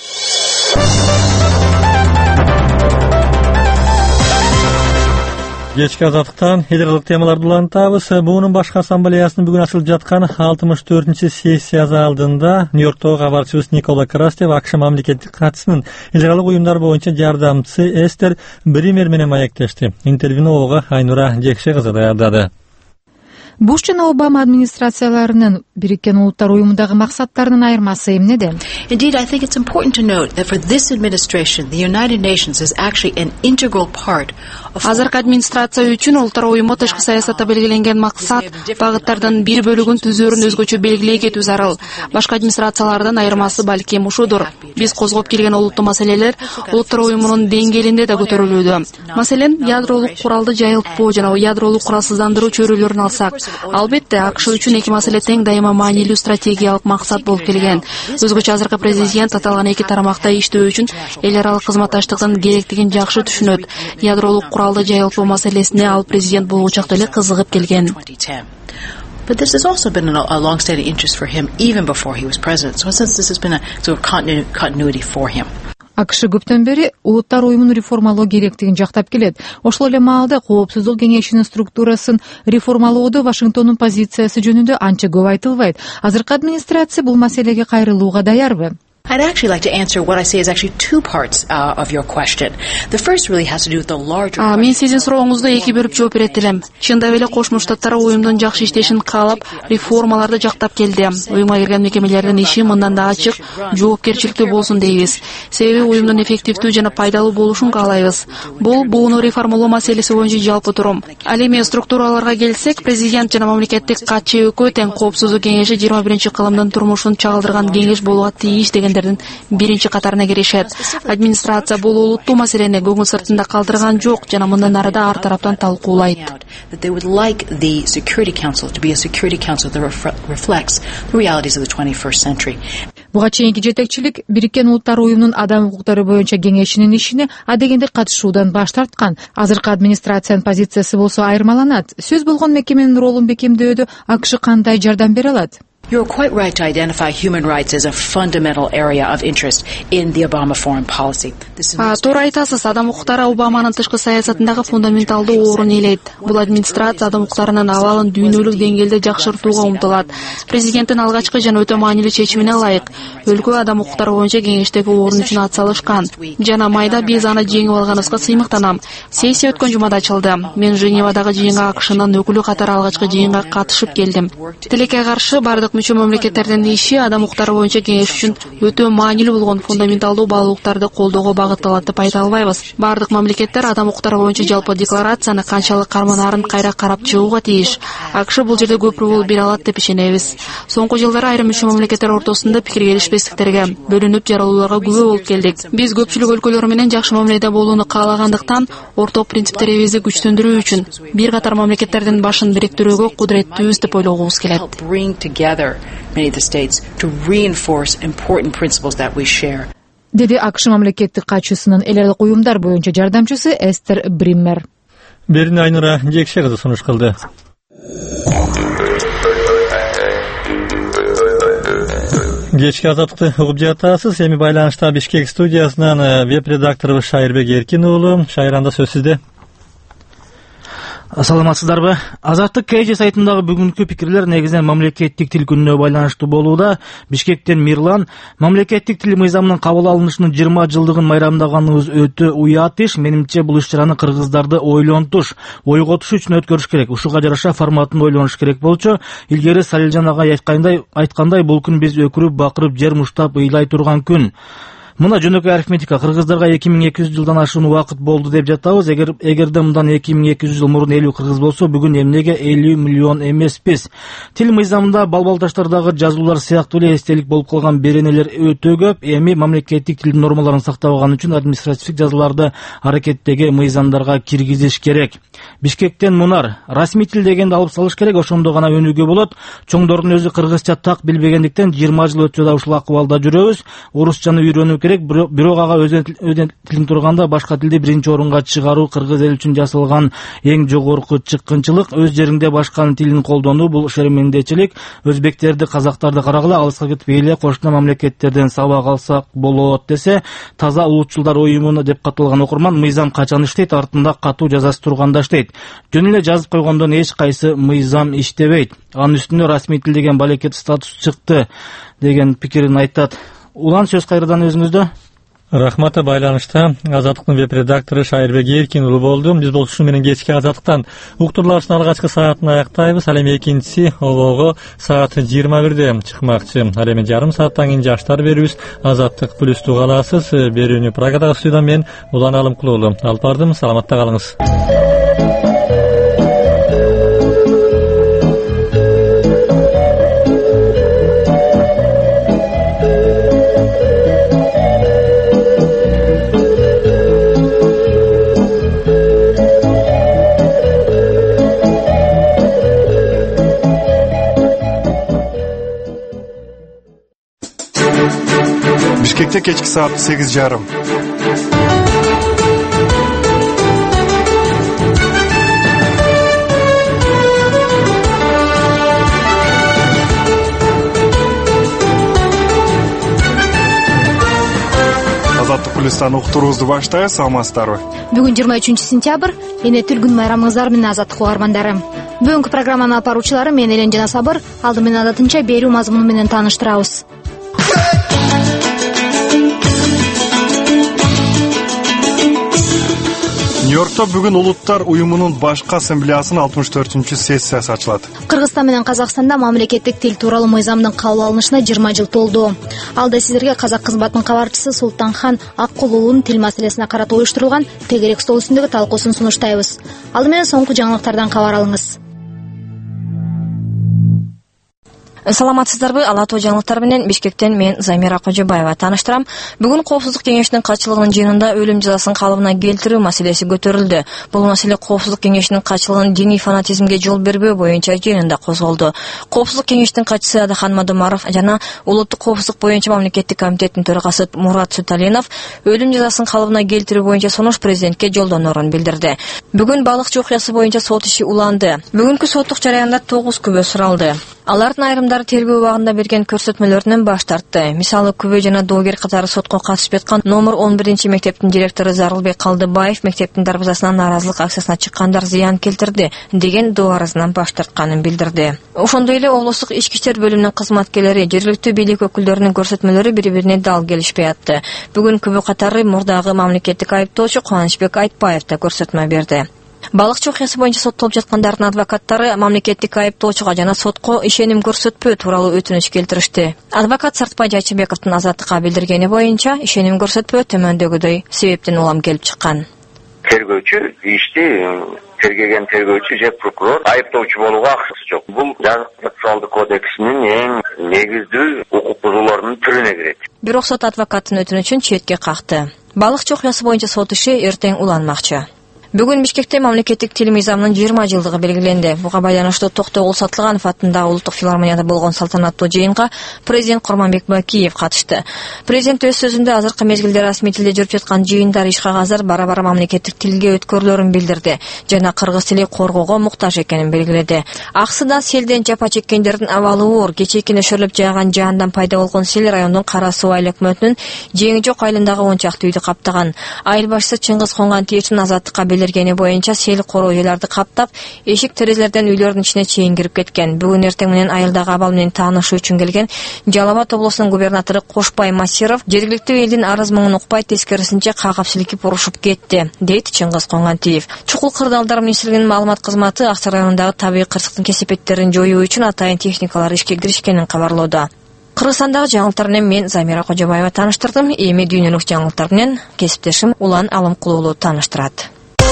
Кечки Азаттыктан элдералык темаларды улантабыз. Буунун башкы ассамблеясынын бүгүн ачылып жаткан алтымыш төртүнчү сессиясы алдында Нью-Йорктогу кабарчыбыз Никола Крастев АКШ мамлекеттик катчысынын элдералык уюмдар боюнча жардамчысы Эстер Бример менен маектешти. Интервьюну ого Айнура Жекше кызы даярдады. Буш жана Обама администрацияларынын Бириккен Улуттар уюмундагы максаттарынын айырмасы эмнеде? Indeed, I think it's important to note that for this administration, the United Nations is actually an integral part of... Азыркы администрация үчүн улуттар уюму тышкы саясатта белгиленген максат, багыттардын бир бөлүгүн түзөрүн өзгөчө белгилей кетүү зарыл. Башка администрациялардан айырмасы балким ушудур. Биз козгоп келген олуттуу маселелер улуттар уюмунун деңгээлинде да көтөрүлүүдө. Маселен, ядролук куралды жайылтпоо жана ядролук куралсыздандыруу чөйрөлөрүн алсак, албетте АКШ үчүн эки маселе тең дайыма маанилүү стратегиялык максат болуп келген. Өзгөчө азыркы президент аталган эки тарамакта иштөө үчүн эл аралык кызматташтыктын керектигин жакшы түшүнөт. Ядролук куралды жайылтпоо маселесине ал президент болгучакта эле кызыгып келген. But this has also been a long-standing interest for him even before he was president. So in a sense, this has been a sort of continuity for him. АКШ көптөн бери улуттар уюмун реформалоо керектигин жактап келет. Ошол эле маалда Коопсуздук кеңешинин структурасын реформалоодо Вашингтондун позициясы жөнүндө анча көп айтылбайт. Азыркы администрация бул маселеге кайрылууга даярбы? I'd actually like to answer what I say is actually two parts uh, of your question. The first really has to do with the larger... А, мен сиздин сурооңузду эки бөлүп жооп берет элем. Чындап эле Кошмо Штаттар уюмдун жакшы иштешин каалап, реформаларды жактап келди. Уюмга кирген мекемелердин иши мындан да ачык, жоопкерчиликтүү болсун дейбиз. Себеби уюмдун эффективдүү жана пайдалуу болушун каалайбыз. Бул бууну реформалоо маселеси боюнча жалпы турум. Ал эми структураларга келсек, президент жана мамлекеттик катчы өкөө тең Коопсуздук кеңеши жыйырма биринчи кылымдын турмушун чагылдырган кеңеш болууга тийиш деген биринчи катарына киришет. Администрация бул улуттуу маселени көңүл сыртында калтырган жок жана мындан ары да ар тараптан талкуулайт. Буга чейинки жетекчилик Бириккен Улуттар уюмунун адам укуктары боюнча кеңешинин ишине адегенде катышуудан баш тарткан. Азыркы администрациянын позициясы болсо айырмаланат. Сөз болгон мекеменин ролун бекемдөөдө АКШ кандай жардам бере алат? You're quite right to identify human rights as a fundamental area of interest in the Obama foreign policy. Туура айтасыз, адам укуктары Обаманын тышкы саясатындагы фундаменталдуу орун ээлейт. Бул администрация адам укуктарынын абалын дүйнөлүк деңгээлде жакшыртууга умтулат. Президенттин алгачкы жана өтө маанилүү чечимине ылайык өлкө адам укуктары боюнча кеңештеги орун үчүн атсалышкан. Жана майда биз аны жеңип алганыбызга сыймыктанам. Сессия өткөн жумада ачылды. Мен Женевадагы жыйынга АКШнын өкүлү катары алгачкы жыйынга катышып келдим. Тилекке каршы бардык мүчө мамлекеттердин иши адам укуктары боюнча кеңеш үчүн өтө маанилүү болгон фундаменталдуу баалуулуктарды колдоого багытталат деп айта албайбыз. Бардык мамлекеттер адам укуктары боюнча жалпы декларацияны канчалык карманаарын кайра карап чыгууга тийиш. АКШ бул жерде көп рол бере алат деп ишенебиз. Соңку жылдары айрым мүчө мамлекеттер ортосунда пикир келишпестиктерге, бөлүнүп жаралууларга күбө болуп келдик. Биз көпчүлүк өлкөлөр менен жакшы мамиледе болууну каалагандыктан, орток принциптерибизди күчтөндүрүү үчүн бир катар мамлекеттердин башын бириктирүүгө кудуреттүүбүз деп ойлогубуз келет. Many of the states to reinforce important principles that we share. Деди АКШ мамлекеттик катчысынын эл аралык уюмдар боюнча жардамчысы Эстер Бриммер. Берин Айнура Жекше кызы сунуш кылды. Кечки азаттыкты угуп жатасыз. Эми байланышта Бишкек студиясынан веб-редакторубуз Шайырбек Эркин уулу. Шайыранда сөз сизде. Саламатсыздарбы? Азаттык КЖ сайтындагы бүгүнкү пикирлер негизинен мамлекеттик тил күнүнө байланыштуу болууда. Бишкектен Мирлан мамлекеттик тил мыйзамынын кабыл алынышынын жыйырма жылдыгын майрамдаганыбыз өтө уят иш. Менимче бул иш-чараны кыргыздарды ойлонтуш, ойготуш үчүн өткөрүш керек. Ушуга жараша форматын ойлонуш керек болчу. Илгери Салилжан ага айткандай, айткандай бул күн биз өкүрүп, бакырып, жер муштап ыйлай турган күн. Мына жөнөкөй арифметика. Кыргыздарга эки миң эки жүз жылдан ашуун убакыт болду деп жатабыз. Эгер эгерде мындан эки миң эки жүз жыл мурун элүү кыргыз болсо, бүгүн эмнеге элүү миллион эмеспиз? Тил мыйзамында балбалташтардагы жазуулар сыяктуу эле эстелик болуп калган беренелер өтө көп. Эми мамлекеттик тилдин нормаларын сактабаган үчүн административдик жазууларды аракеттеги мыйзамдарга киргизиш керек. Бишкектен Мунар расмий тил дегенди алып салыш керек, ошондо гана өнүүгө болот. Чоңдордун өзү кыргызча так билбегендиктен жыйырма жыл өтсө да ушул акыбалда жүрөбүз. Орусчаны үйрөнүү керек, бирок ага өзү тилин турганда башка тилди биринчи орунга чыгаруу кыргыз эл үчүн жасалган эң жогорку чыккынчылык. Өз жериңде башканын тилин колдонуу бул шеримендечилик. Өзбектерди, казактарды карагыла, алыска кетпей эле кошуна мамлекеттерден сабак алсак болот десе, таза улутчулдар уюмуна деп катылган окурман мыйзам качан иштейт, артында катуу жазасы турганда иштейт. Жөн эле жазып койгондон эч кайсы мыйзам иштебейт. Анын үстүнө расмий тил деген балекет статус чыкты деген пикирин айтат. Улан, сөз кайрадан өзүңүздө. Рахматы байланышта Азаттыктын веб редактору Шайырбек Эркин уулу болду. Биз бул ушу менен кечки Азаттыктан уктурларыбыздын алгачкы саатын аяктайбыз. Ал эми экинчиси обого саат жыйырма бирде чыкмакчы. Ал эми жарым сааттан кийин жаштар берүүбүз Азаттык плюсту каласыз. Берүүнү Прагадагы студиядан мен Улан Алымкул уулу алып бардым. Саламатта калыңыз. Бишкекте кечки саат сегиз жарым. Азаттык плюстан уктуруубузду баштайбыз, саламатсыздарбы? Бүгүн жыйырма үчүнчү сентябрь, эне Түлгүн майрамыңыздар менен Азаттык угармандары. Бүгүнкү программаны алып баруучулары мен Элен жана Сабыр. Алды менен адатынча берүү мазмуну менен тааныштырабыз. Нью-Йоркто бүгүн Улуттар уюмунун башкы ассамблеясынын алтымыш төртүнчү сессиясы ачылат. Кыргызстан менен Казакстанда мамлекеттик тил тууралуу мыйзамдын кабыл алынышына жыйырма жыл толду. Алда сиздерге казак кызматынын кабарчысы Султанхан Аккул уулунун тил маселесине карата уюштурулган тегерек стол үстүндөгү талкуусун сунуштайбыз. Алды менен соңку жаңылыктардан кабар алыңыз. Саламатсыздарбы? Ала тоо жаңылыктар менен Бишкектен мен Замира Кожобаева тааныштырам. Бүгүн Коопсуздук кеңешинин катчылыгынын жыйынында өлүм жазасын калыбына келтирүү маселеси көтөрүлдү. Бул маселе Коопсуздук кеңешинин катчылыгынын диний фанатизмге жол бербөө боюнча жыйынында козголду. Коопсуздук кеңешинин катчысы Адахан Мадумаров жана Улуттук коопсуздук боюнча мамлекеттик комитеттин төрагасы Мурат Суталинов өлүм жазасын калыбына келтирүү боюнча сунуш президентке жолдоноорун билдирди. Бүгүн балыкчы окуясы боюнча сот иши уланды. Бүгүнкү соттук жараянда тогуз күбө суралды. Алардын айрымдары тергөө убагында берген көрсөтмөлөрүнөн баш тартты. Мисалы, күбө жана доогер катары сотко катышып жаткан номер он биринчи мектептин директору Зарылбек Калдыбаев мектептин дарбазасынан нааразылык акциясына чыккандар зыян келтирди деген доо арызынан баш тартканын билдирди. Ошондой эле облустук ички иштер бөлүмүнүн кызматкерлери, жергиликтүү бийлик өкүлдөрүнүн көрсөтмөлөрү бири-бирине дал келишпей атты. Бүгүн күбө катары мурдагы мамлекеттик айыптоочу Кубанычбек Айтбаев да көрсөтмө берди. Балыкчы окуясы боюнча соттолуп жаткандардын адвокаттары мамлекеттик айыптоочуга жана сотко ишеним көрсөтпөө тууралуу өтүнүч келтиришти. Адвокат Сартбай Жайчыбековдун Азаттыкка билдиргени боюнча, ишеним көрсөтпөө төмөндөгүдөй себептен улам келип чыккан. Тергөөчү ишти тергеген тергөөчү же прокурор айыптоочу болууга акысы жок. Бул жазык процессуалдык кодексинин эң негиздүү укук бузууларынын түрүнө кирет. Бирок сот адвокаттын өтүнүчүн четке какты. Балыкчы окуясы боюнча сот иши эртең уланмакчы. Бүгүн Бишкекте мамлекеттик тил мыйзамынын жыйырма жылдыгы белгиленди. Буга байланыштуу Токтогул Сатылганов атындагы улуттук филармонияда болгон салтанаттуу жыйынга президент Курманбек Бакиев катышты. Президент өз сөзүндө азыркы мезгилде расмий тилде жүрүп жаткан жыйындар иш кагаздар бара-бара мамлекеттик тилге өткөрүлөрүн билдирди жана кыргыз тили коргоого муктаж экенин белгиледи. Аксыда селден жапа чеккендердин абалы оор. Кечеки нөшөрлөп жааган жаандан пайда болгон сел райондун Кара Суу айыл өкмөтүнүн Жеңи жок айылындагы он чакты үйдү каптаган. Айыл башчысы Чыңгыз Коңгантиевдин Азаттыкка билдиргени боюнча сел короо жайларды каптап, эшик терезелерден үйлөрдүн ичине чейин кирип кеткен. Бүгүн эртең менен айылдагы абал менен таанышуу үчүн келген Жалал Абад облусунун губернатору Кошбай Масиров жергиликтүү элдин арыз муңун укпай, тескерисинче кагып силкип урушуп кетти, дейт Чыңгыз Коңгантиев. Чукул кырдаалдар министрлигинин маалымат кызматы Аксай районундагы табигый кырсыктын кесепеттерин жоюу үчүн атайын техникалар ишке киришкенин кабарлоодо. Кыргызстандагы жаңылыктар менен мен Замира Кожобаева тааныштырдым. Эми дүйнөлүк жаңылыктар менен кесиптешим Улан Алымкул уулу тааныштырат.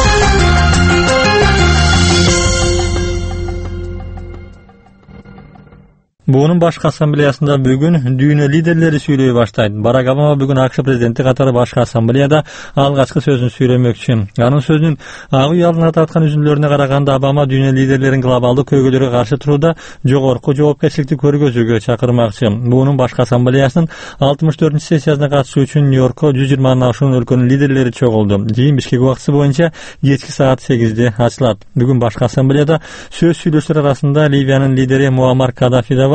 Буунун башкы ассамблеясында бүгүн дүйнө лидерлери сүйлөй баштайт. Барак Обама бүгүн АКШ президенти катары башкы ассамблеяда алгачкы сөзүн сүйлөмөкчү. Анын сөзүнүн ак үй алдына тарткан үзүндүлөрүнө караганда Обама дүйнө лидерлерин глобалдык көйгөйлөргө каршы турууда жогорку жоопкерчиликти көргөзүүгө чакырмакчы. Буунун башкы ассамблеясынын алтымыш төртүнчү сессиясына катышуу үчүн Нью-Йоркко жүз жыйырмадан ашуун өлкөнүн лидерлери чогулду. Жыйын Бишкек убактысы боюнча кечки саат сегизде ачылат. Бүгүн башкы ассамблеяда сөз сүйлөштөр арасында Ливиянын лидери Муаммар Каддафи да бар.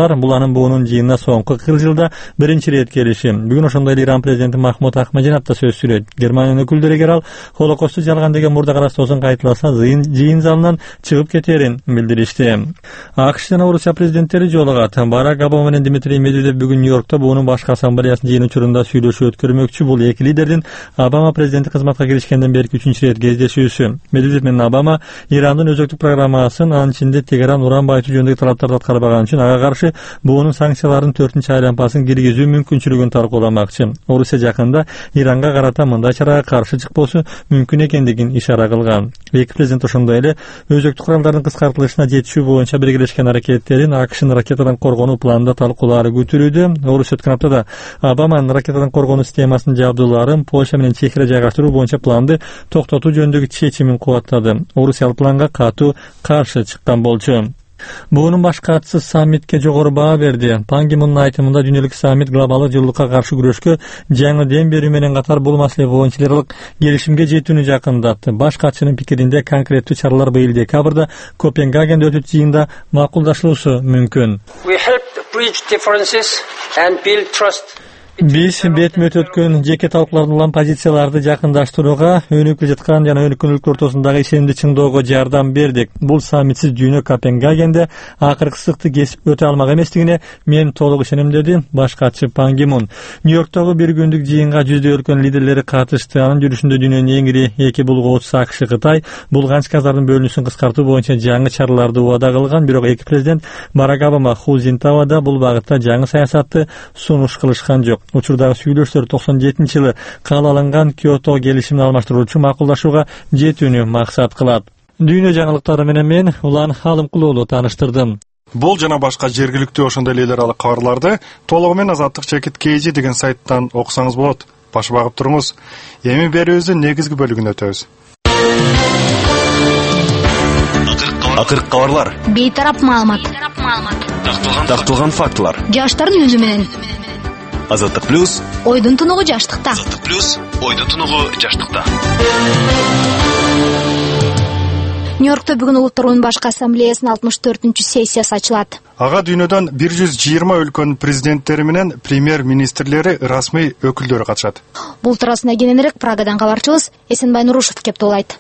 айтылар. Бул анын буунун жыйынына соңку кырк жылда биринчи ирет келиши. Бүгүн ошондой эле Иран президенти Махмуд Ахмадинежад да сөз сүйлөйт. Германиянын өкүлдөрү эгер ал Холокосту жалган деген мурда караштоосун кайталаса, жыйын залынан чыгып кетерин билдиришти. АКШ жана Орусия президенттери жолугат. Барак Обама менен Дмитрий Медведев бүгүн Нью-Йоркто буунун башкы ассамблеясынын жыйын учурунда сүйлөшүү өткөрмөкчү. Бул эки лидердин Обама президенттик кызматка киришкенден берки үчүнчү ирет кездешүүсү. Медведев менен Обама Ирандын өзөктүк программасын, анын ичинде Тегеран уран байытуу жөнүндөгү талаптарды аткарбаган үчүн ага каршы буунун санкцияларынын төртүнчү айлампасын киргизүү мүмкүнчүлүгүн талкууламакчы. Орусия жакында Иранга карата мындай чарага каршы чыкпоосу мүмкүн экендигин ишара кылган. Эки президент ошондой эле өзөктүк куралдардын кыскартылышына жетишүү боюнча биргелешкен аракеттерин АКШнын ракетадан коргонуу планында талкуулаары күтүлүүдө. Орусия өткөн аптада Обаманын ракетадан коргонуу системасынын жабдууларын Польша менен Чехияда жайгаштыруу боюнча планды токтотуу жөнүндөгү чечимин кубаттады. Орусия ал планга катуу каршы чыккан болчу. Буунун баш катчысы саммитке жогору баа берди. Пан Ги Мундун айтымында дүйнөлүк саммит глобалдык жылуулукка каршы күрөшкө жаңы дем берүү менен катар бул маселе боюнча эл аралык келишимге жетүүнү жакындатты. Баш катчынын пикиринде конкреттүү чаралар быйыл декабрда Копенгагенде өтүп жыйында макулдашылышы мүмкүн. We helped bridge differences and build trust. Биз бетме-бет өткөн жеке талкуулардын улам позицияларды жакындаштырууга, өнүгүп жаткан жана өнүккөн өлкөлөр ортосундагы ишенимди чыңдоого жардам бердик. Бул саммитсиз дүйнө Копенгагенде акыркы ысыкты кесип өтө алмак эместигине мен толук ишенем, деди баш катчы Пан Ги Мун. Нью-Йорктогу бир күндүк жыйынга жүздөй өлкөнүн лидерлери катышты. Анын жүрүшүндө дүйнөнүн эң ири эки булгоочусу АКШ, Кытай булганч газдардын бөлүнүүсүн кыскартуу боюнча жаңы чараларды убада кылган. Бирок эки президент Барак Обама, Ху Цзинтаода бул багытта жаңы саясатты сунуш кылышкан жок. Учурдагы сүйлөшүүлөр токсон жетинчи жылы кабыл алынган Киото келишимин алмаштыруучу макулдашууга жетүүнү максат кылат. Дүйнө жаңылыктары менен мен Улан Алымкулуулу тааныштырдым. Бул жана башка жергиликтүү ошондой эле эл аралык кабарларды толугу менен азаттык чекит kg деген сайттан окусаңыз болот. Баш багып туруңуз. Эми берүүбүздүн негизги бөлүгүнө өтөбүз. Акыркы кабарлар. Бейтарап маалымат. Такталган фактылар. Жаштардын өзү менен. Азаттык плюс. Ойдун тунугу жаштыкта. Азаттык плюс. Ойдун тунугу жаштыкта. Нью-Йоркто бүгүн Улуттар уюмунун башкы ассамблеясынын алтымыш төртүнчү сессиясы ачылат. Ага дүйнөдөн бир жүз жыйырма өлкөнүн президенттери менен премьер-министрлери расмий өкүлдөрү катышат. Бул туурасында кененирээк Прагадан кабарчыбыз Эсенбай Нурушев кептолайт.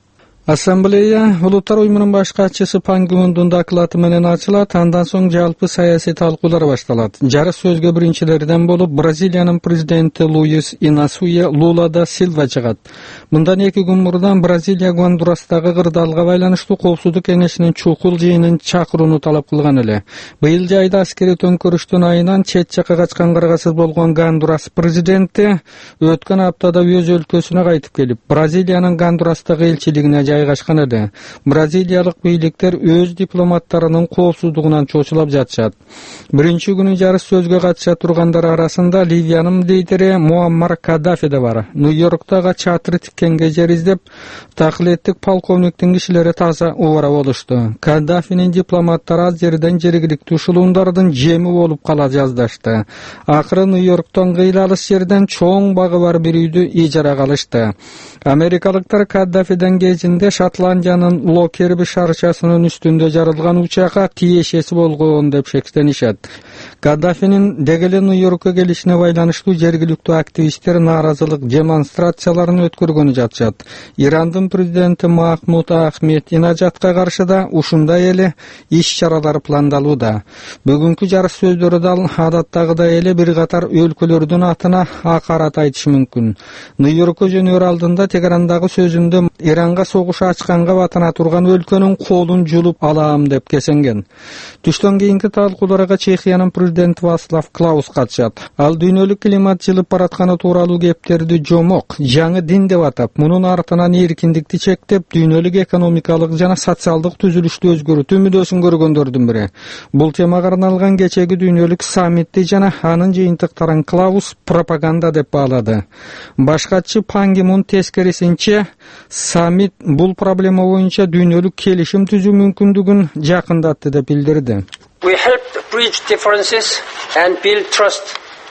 Ассамблея Улуттар уюмунун баш катчысы Пан Ги Мундун доклады менен ачылат, андан соң жалпы саясий талкуулар башталат. Жарыш сөзгө биринчилерден болуп Бразилиянын президенти Луис Инасуя Лула да Силва чыгат. Мындан эки күн мурдан Бразилия Гондурастагы кырдаалга байланыштуу коопсуздук кеңешинин чукул жыйынын чакырууну талап кылган эле. Быйыл жайда аскерий төңкөрүштүн айынан чет жакка качкан кыргасыз болгон Гондурас президенти өткөн аптада өз өлкөсүнө кайтып келип, Бразилиянын Гондурастагы элчилигине жайгашкан эле. Бразилиялык бийликтер өз дипломаттарынын коопсуздугунан чочулап жатышат. Биринчи күнү жарыш сөзгө катыша тургандар арасында Ливиянын лидери Муаммар Каддафи да бар. Нью-Йорктагы чатыр тиккенге жер издеп, таклеттик полковниктин кишилери таза убара болушту. Каддафинин дипломаттары аз жерден жергиликтүү ушулундардын жеми болуп кала жаздашты. Акыры Нью-Йорктон кыйла-алыс жерден чоң багы бар бир үйдү ижарага алышты. Америкалыктар Каддафиден кезинде Шотландиянын Локерби шарчасынын үстүндө жарылган учакка тиешеси болгон деп шектенишет. Каддафинин дегеле Нью-Йоркко келишине байланыштуу жергиликтүү активисттер нааразылык демонстрацияларын өткөргөнү жатышат. Ирандын президенти Махмуд Ахмединежадка каршы да ушундай эле иш-чаралар пландалууда. Бүгүнкү жарыш сөздөрү адаттагыдай эле бир катар өлкөлөрдүн атына акарат айтышы мүмкүн. Нью-Йоркко жөнөр алдында Тегерандагы сөзүндө Иранга согуш ачканга батана турган өлкөнүн колун жулуп алам деп кесенген. Түштөн кийинки талкууларга Чехиянын президенти Вацлав Клаус катышат. Ал дүйнөлүк климат жылып баратканы тууралуу кептерди жомок, жаңы дин деп атап, мунун артынан эркиндикти чектеп, дүйнөлүк экономикалык жана социалдык түзүлүштү өзгөртүү мүддөсүн көргөндөрдүн бири. Бул темага арналган кечеги дүйнөлүк саммитти жана анын жыйынтыктарын Клаус пропаганда деп баалады. Башкачы Пан Ги Мун тескерисинче, саммит бул проблема боюнча дүйнөлүк келишим түзүү мүмкүндүгүн жакындатты деп билдирди. We helped bridge differences and build trust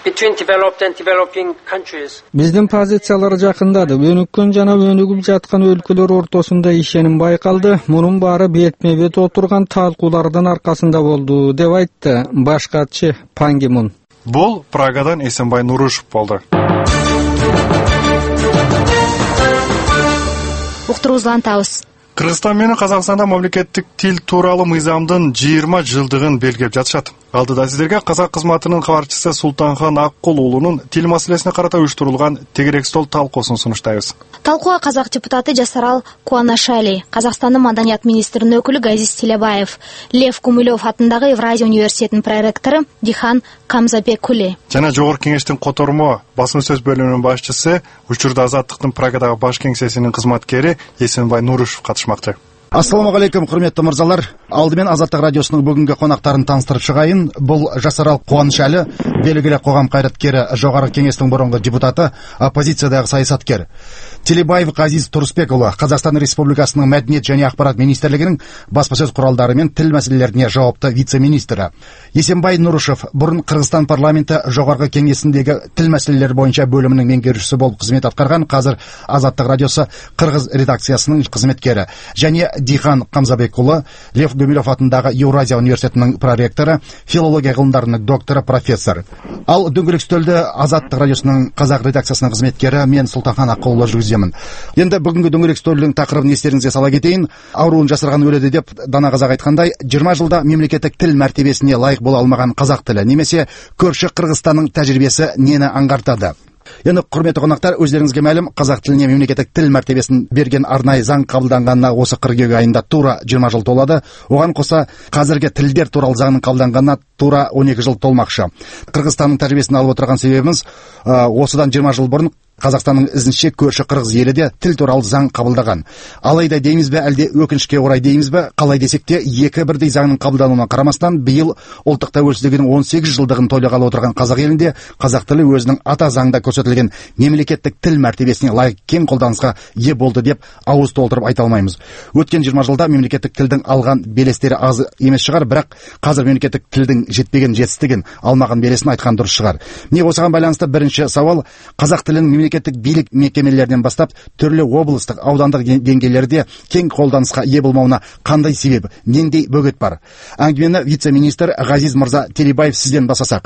between developed and developing countries. Биздин позициялар жакындады. Өнүккөн жана өнүгүп жаткан өлкөлөр ортосунда ишеним байкалды. Мунун баары бетме-бет отурган талкуулардын аркасында болду, деп айтты баш катчы Пан Ги Мун. Бул Прагадан Эсенбай Нурушев болду. Уктуруусулантабыз. Кыргызстан менен Казакстанда мамлекеттик тил тууралуу мыйзамдын жыйырма жылдыгын белгилеп жатышат. Алдыда сиздерге казак кызматынын кабарчысы Султанхан Аккул уулунун тил маселесине карата уюштурулган тегерек стол талкуусун сунуштайбыз. Талкууга казак депутаты Жасарал Куанашали, Казакстандын маданият министринин өкүлү Газиз Тилебаев, Лев Гумилев атындагы Евразия университетинин проректору Дихан Камзабекули жана жогорку кеңештин котормо басма сөз бөлүмүнүн башчысы, учурда Азаттыктын Прагадагы баш кеңсесинин кызматкери Эсенбай Нурушев катышмакчы. Ассаламу алейкум, құрметті мырзалар. Алдымен Азаттық радиосының бүгінгі қонақтарын таныстырып шығайын. Бұл Жасарал Куанышали, белгілі қоғам қайраткері, жоғары кеңестің бұрынғы депутаты, оппозициядағы саясаткер. Телебаев Газиз Турысбекұлы, Қазақстан Республикасының мәдениет және ақпарат министрлігінің баспасөз құралдары мен тіл мәселелеріне жауапты вице-министрі. Эсенбай Нурушев, бұрын Қырғызстан парламенті жоғарғы кеңесіндегі тіл мәселелері бойынша бөлімінің меңгерушісі болып қызмет атқарған, қазір Азаттық радиосы Қырғыз редакциясының қызметкері. Және Дихан Камзабекұлы, Лев Гумилев атындағы Евразия университетінің проректоры, филология ғылымдарының докторы, профессор. Ал дөңгелек үстелді Азаттық радиосының қазақ редакциясының қызметкері мен Султанхан Аккулұлы жүргіземін. Енді бүгінгі дөңгелек үстелдің тақырыбын естеріңізге сала кетейін. Ауруын жасырған өледі деп дана қазақ айтқандай, жиырма жылда мемлекеттік тіл мәртебесіне лайық бола алмаған қазақ тілі немесе көрші Қырғызстанның тәжірибесі нені аңғартады? Енді құрметті қонақтар, өздеріңізге мәлім, қазақ тіліне мемлекеттік тіл мәртебесін берген арнайы заң қабылданғанына осы қыркүйек айында тура жиырма жыл толады. Оған қоса қазіргі тілдер туралы заңның қабылданғанына тура он екі жыл толмақшы. Қырғызстанның тәжірибесін алып отырған себебіміз, осыдан жиырма жыл бұрын Қазақстанның ізінше көрші Қырғыз елі де тіл туралы заң қабылдаған. Алайда дейміз бе, әлде өкінішке орай дейміз бе, қалай десек те екі бірдей заңның қабылдануына қарамастан биыл ұлттық тәуелсіздігінің он сегіз жылдығын тойлағалы отырған қазақ елінде қазақ тілі өзінің ата заңда көрсетілген мемлекеттік тіл мәртебесіне лайық кең қолданысқа ие болды деп ауыз толтырып айта алмаймыз. Өткен жиырма жылда мемлекеттік тілдің алған белестері аз емес шығар, бірақ қазір мемлекеттік тілдің жетпеген жетістігін, алмаған белесін айтқан дұрыс шығар. Не осыған байланысты бірінші сауал, қазақ тілінің мемлекеттік билік мекемелерінен бастап түрлі облыстық, аудандық деңгейлерде кең қолданысқа ие болмауына қандай себеп, нендей бөгет бар? Әңгімені вице-министр Газиз мырза Телебаев сізден бастасақ.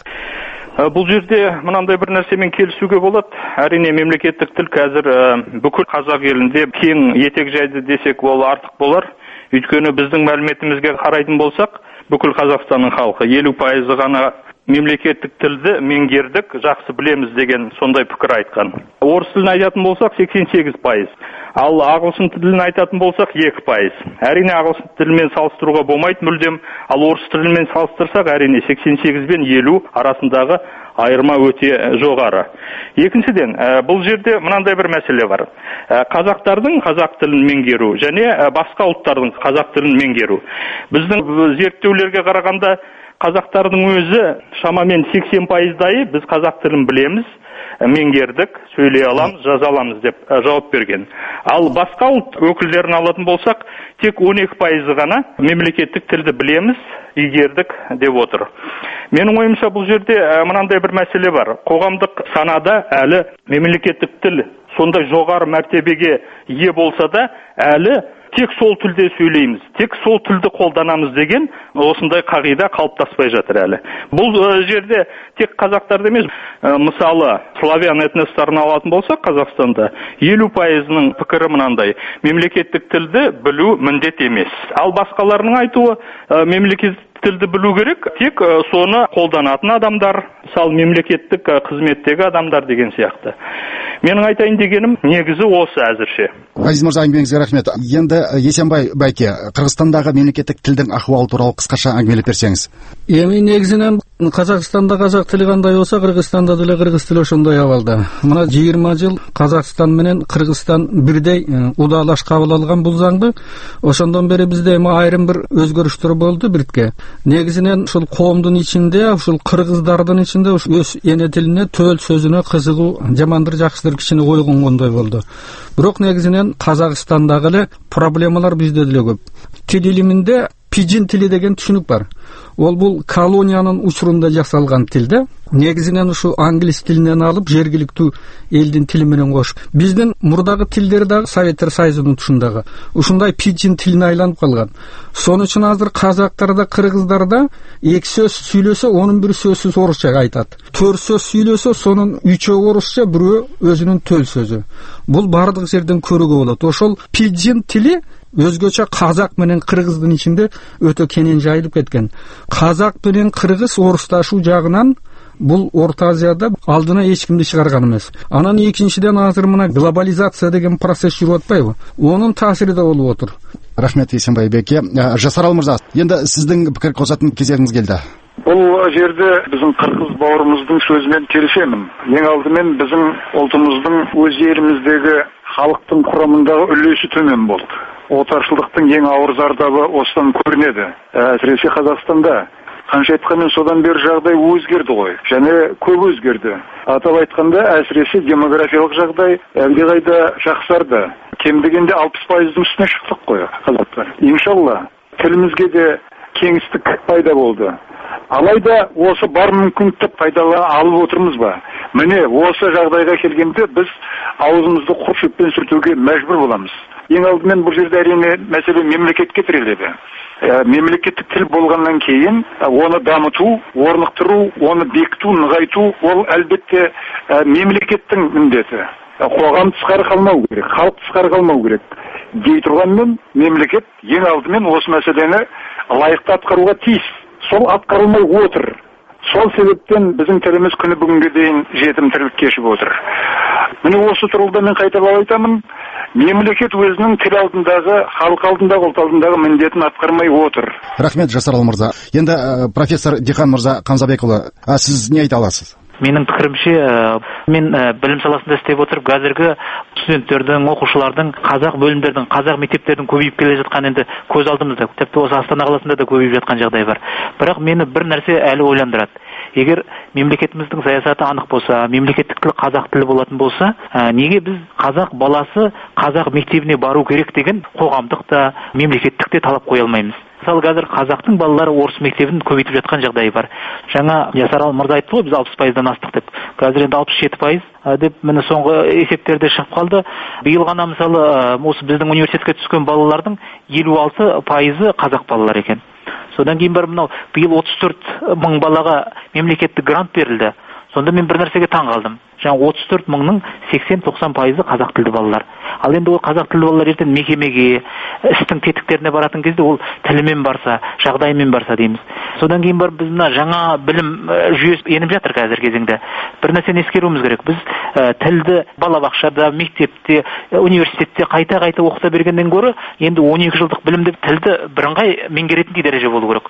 Бұл жерде мынандай бір нәрсемен келісуге болады. Әрине мемлекеттік тіл қазір бүкіл қазақ елінде кең етек жайды десек ол артық болар. Өйткені біздің мәліметімізге қарайтын болсақ, бүкіл Қазақстанның халқы елу пайызы ғана мемлекеттік тілді меңгердік, жақсы білеміз деген сондай пікір айтқан. Орыс тілін айтатын болсақ сексен сегіз пайыз, ал ағылшын тілін айтатын болсақ екі пайыз. Әрине ағылшын тілімен салыстыруға болмайды мүлдем, ал орыс тілімен салыстырсақ әрине сексен сегіз бен елу арасындағы айырма өте жоғары. Екіншіден, бұл жерде мынандай бір мәселе бар. Қазақтардың қазақ тілін меңгеру және басқа ұлттардың қазақ тілін меңгеру. Біздің зерттеулерге қарағанда қазақтардың өзі шамамен сексен пайыздайы біз қазақ тілін білеміз, меңгердік, сөйлей аламыз, жаза аламыз деп жауап берген. Ал басқа ұлт өкілдерін алатын болсақ, тек он екі пайызы ғана мемлекеттік тілді білеміз, игердік деп отыр. Менің ойымша бұл жерде мынандай бір мәселе бар. Қоғамдық санада әлі мемлекеттік тіл сондай жоғары мәртебеге ие болса да, әлі тек сол тілде сөйлейміз, тек сол тілді қолданамыз деген осындай қағида қалыптаспай жатыр әлі. Бұл жерде тек қазақтарды емес, мысалы славян этностарын алатын болсақ Қазақстанда елу пайызының пікірі мынандай: мемлекеттік тілді білу міндет емес. Ал басқаларының айтуы мемлекеттік тілді білу керек, тек соны қолданатын адамдар, мысалы мемлекеттік қызметтегі адамдар деген сияқты. Менің айтайын дегенім негізі осы әзірше. Газиз мырза, әңгімеңізге рахмет. Енді Есенбай байке, Қырғызстандағы мемлекеттік тілдің ахуалы туралы қысқаша әңгімелеп берсеңіз. Эми негизинен Қазақстанда қазақ тілі қандай болса, Қырғызстанда деле қырғыз тілі ошондой абалда. Мына жыйырма жыл Қазақстан менен Қырғызстан бирдей удалаш кабыл алган бул заңды. Ошондон бери бизде эми айрым бир өзгөрүштөр болду биртке. Негизинен ушул коомдун ичинде, ушул кыргыздардын ичинде өз эне тилине, төл сөзүнө кызыгуу, жамандыр жакшыдыр кишини койгонгондой болду. Бирок негизинен Казакстандагы эле проблемалар бизде деле көп. Тил илиминде пижин тили деген түшүнүк бар. Ол бул колониянын учурунда жасалган тил да. Негизинен ушу англис тилинен алып, жергиликтүү элдин тили менен кошуп. Биздин мурдагы тилдер дагы Советтер Союзунун тушундагы ушундай пижин тилине айланып калган. Сонун үчүн азыр казактарда, кыргыздарда эки сөз сүйлөсө, онун бир сөзсүз орусча айтат. Төрт сөз сүйлөсө, сонун үчөө орусча, бирөө өзүнүн төл сөзү. Бул бардык жерден көрүүгө болот. Ошол пижин тили өзгөчө казак менен кыргыздын ичинде өтө кенен жайылып кеткен. Казак менен кыргыз орусташуу жагынан бул Орто Азияда алдына эч кимди чыгарган эмес. Анан экинчиден азыр мына глобализация деген процесс жүрүп атпайбы? Онун таасири да болуп отур. Рахмет Эсенбай беке. Жасарал мырза, енді сиздин пикир кошотун кезегиңиз келди. Бұл жерде біздің қырғыз бауырымыздың сөзімен келісемін. Ең алдымен біздің ұлтымыздың өз еліміздегі халықтың құрамындағы үлесі төмен болды. Отаршылдықтың ең ауыр зардабы осыдан көрінеді. Әсіресе Қазақстанда. Қанша айтқанмен содан бері жағдай өзгерді ғой. Және көп өзгерді. Атап айтқанда әсіресе демографиялық жағдай әлдеқайда жақсарды. Кем дегенде алпыс пайыздың үстіне шықтық қой қазақтар. Иншалла тілімізге де кеңістік пайда болды. Алайда осы бар мүмкіндікті пайдалана алып отырмыз ба? Міне осы жағдайға келгенде біз аузымызды құр шөппен сүртуге мәжбүр боламыз. Ең алдымен бұл жерде әрине мәселе мемлекетке тіреледі. Мемлекеттік тіл болғаннан кейін оны дамыту, орнықтыру, оны бекіту, нығайту ол әлбетте мемлекеттің міндеті. Қоғам тысқары қалмау керек, халық тысқары қалмау керек. Дей тұрғанмен мемлекет ең алдымен осы мәселені лайықты атқаруға тиіс. Сол атқарылмай отыр. Сол себептен біздің тіліміз күні бүгінге дейін жетім тірлік кешіп отыр. Міне осы тұрғыда мен қайталап айтамын, мемлекет өзінің тіл алдындағы, халық алдындағы, ұлт алдындағы міндетін атқармай отыр. Рахмет Жасарал мырза. Енді профессор Дихан мырза Қамзабекұлы, сіз не айта аласыз? Менің пікірімше, мен білім саласында істеп отырып, қазіргі студенттердің, оқушылардың, қазақ бөлімдердің, қазақ мектептердің көбейіп келе жатқан енді көз алдымызда. Тіпті осы Астана қаласында да көбейіп жатқан жағдай бар. Бірақ мені бір нәрсе әлі ойландырады. Егер мемлекетіміздің саясаты анық болса, мемлекеттік тіл қазақ тілі болатын болса, неге біз қазақ баласы қазақ мектебіне бару керек деген қоғамдық та, мемлекеттік те талап қоя алмаймыз? Мысалы, қазір қазақтың балалары орыс мектебін көбейтіп жатқан жағдайы бар. Жаңа Жасарал мырза айтты ғой, біз алпыс пайыздан астық деп. Қазір енді алпыс жеті пайыз деп міне соңғы есептерде шығып қалды. Биыл ғана мысалы осы біздің университетке түскен балалардың елу алты пайызы қазақ балалар екен. Содан кейін бар мынау биыл отыз төрт мың балаға мемлекеттік грант берілді. Сонда мен бір нәрсеге таң қалдым. Жаңа отыз төрт мыңның сексен тоқсан пайызы қазақ тілді балалар. Ал енді ол қазақ тілді балалар ертең мекемеге, істің тетіктеріне баратын кезде ол тілімен барса, жағдайымен барса дейміз. Содан кейін бар біз мына жаңа білім жүйесі еніп жатыр қазір кезеңде. Bir нәрсені ескеруіміз керек. Біз тілді балабақшада, мектепте, университетте қайта-қайта оқыта бергеннен гөрі, енді он екі жылдық білімді тілді бірыңғай меңгеретіндей дәреже болу керек.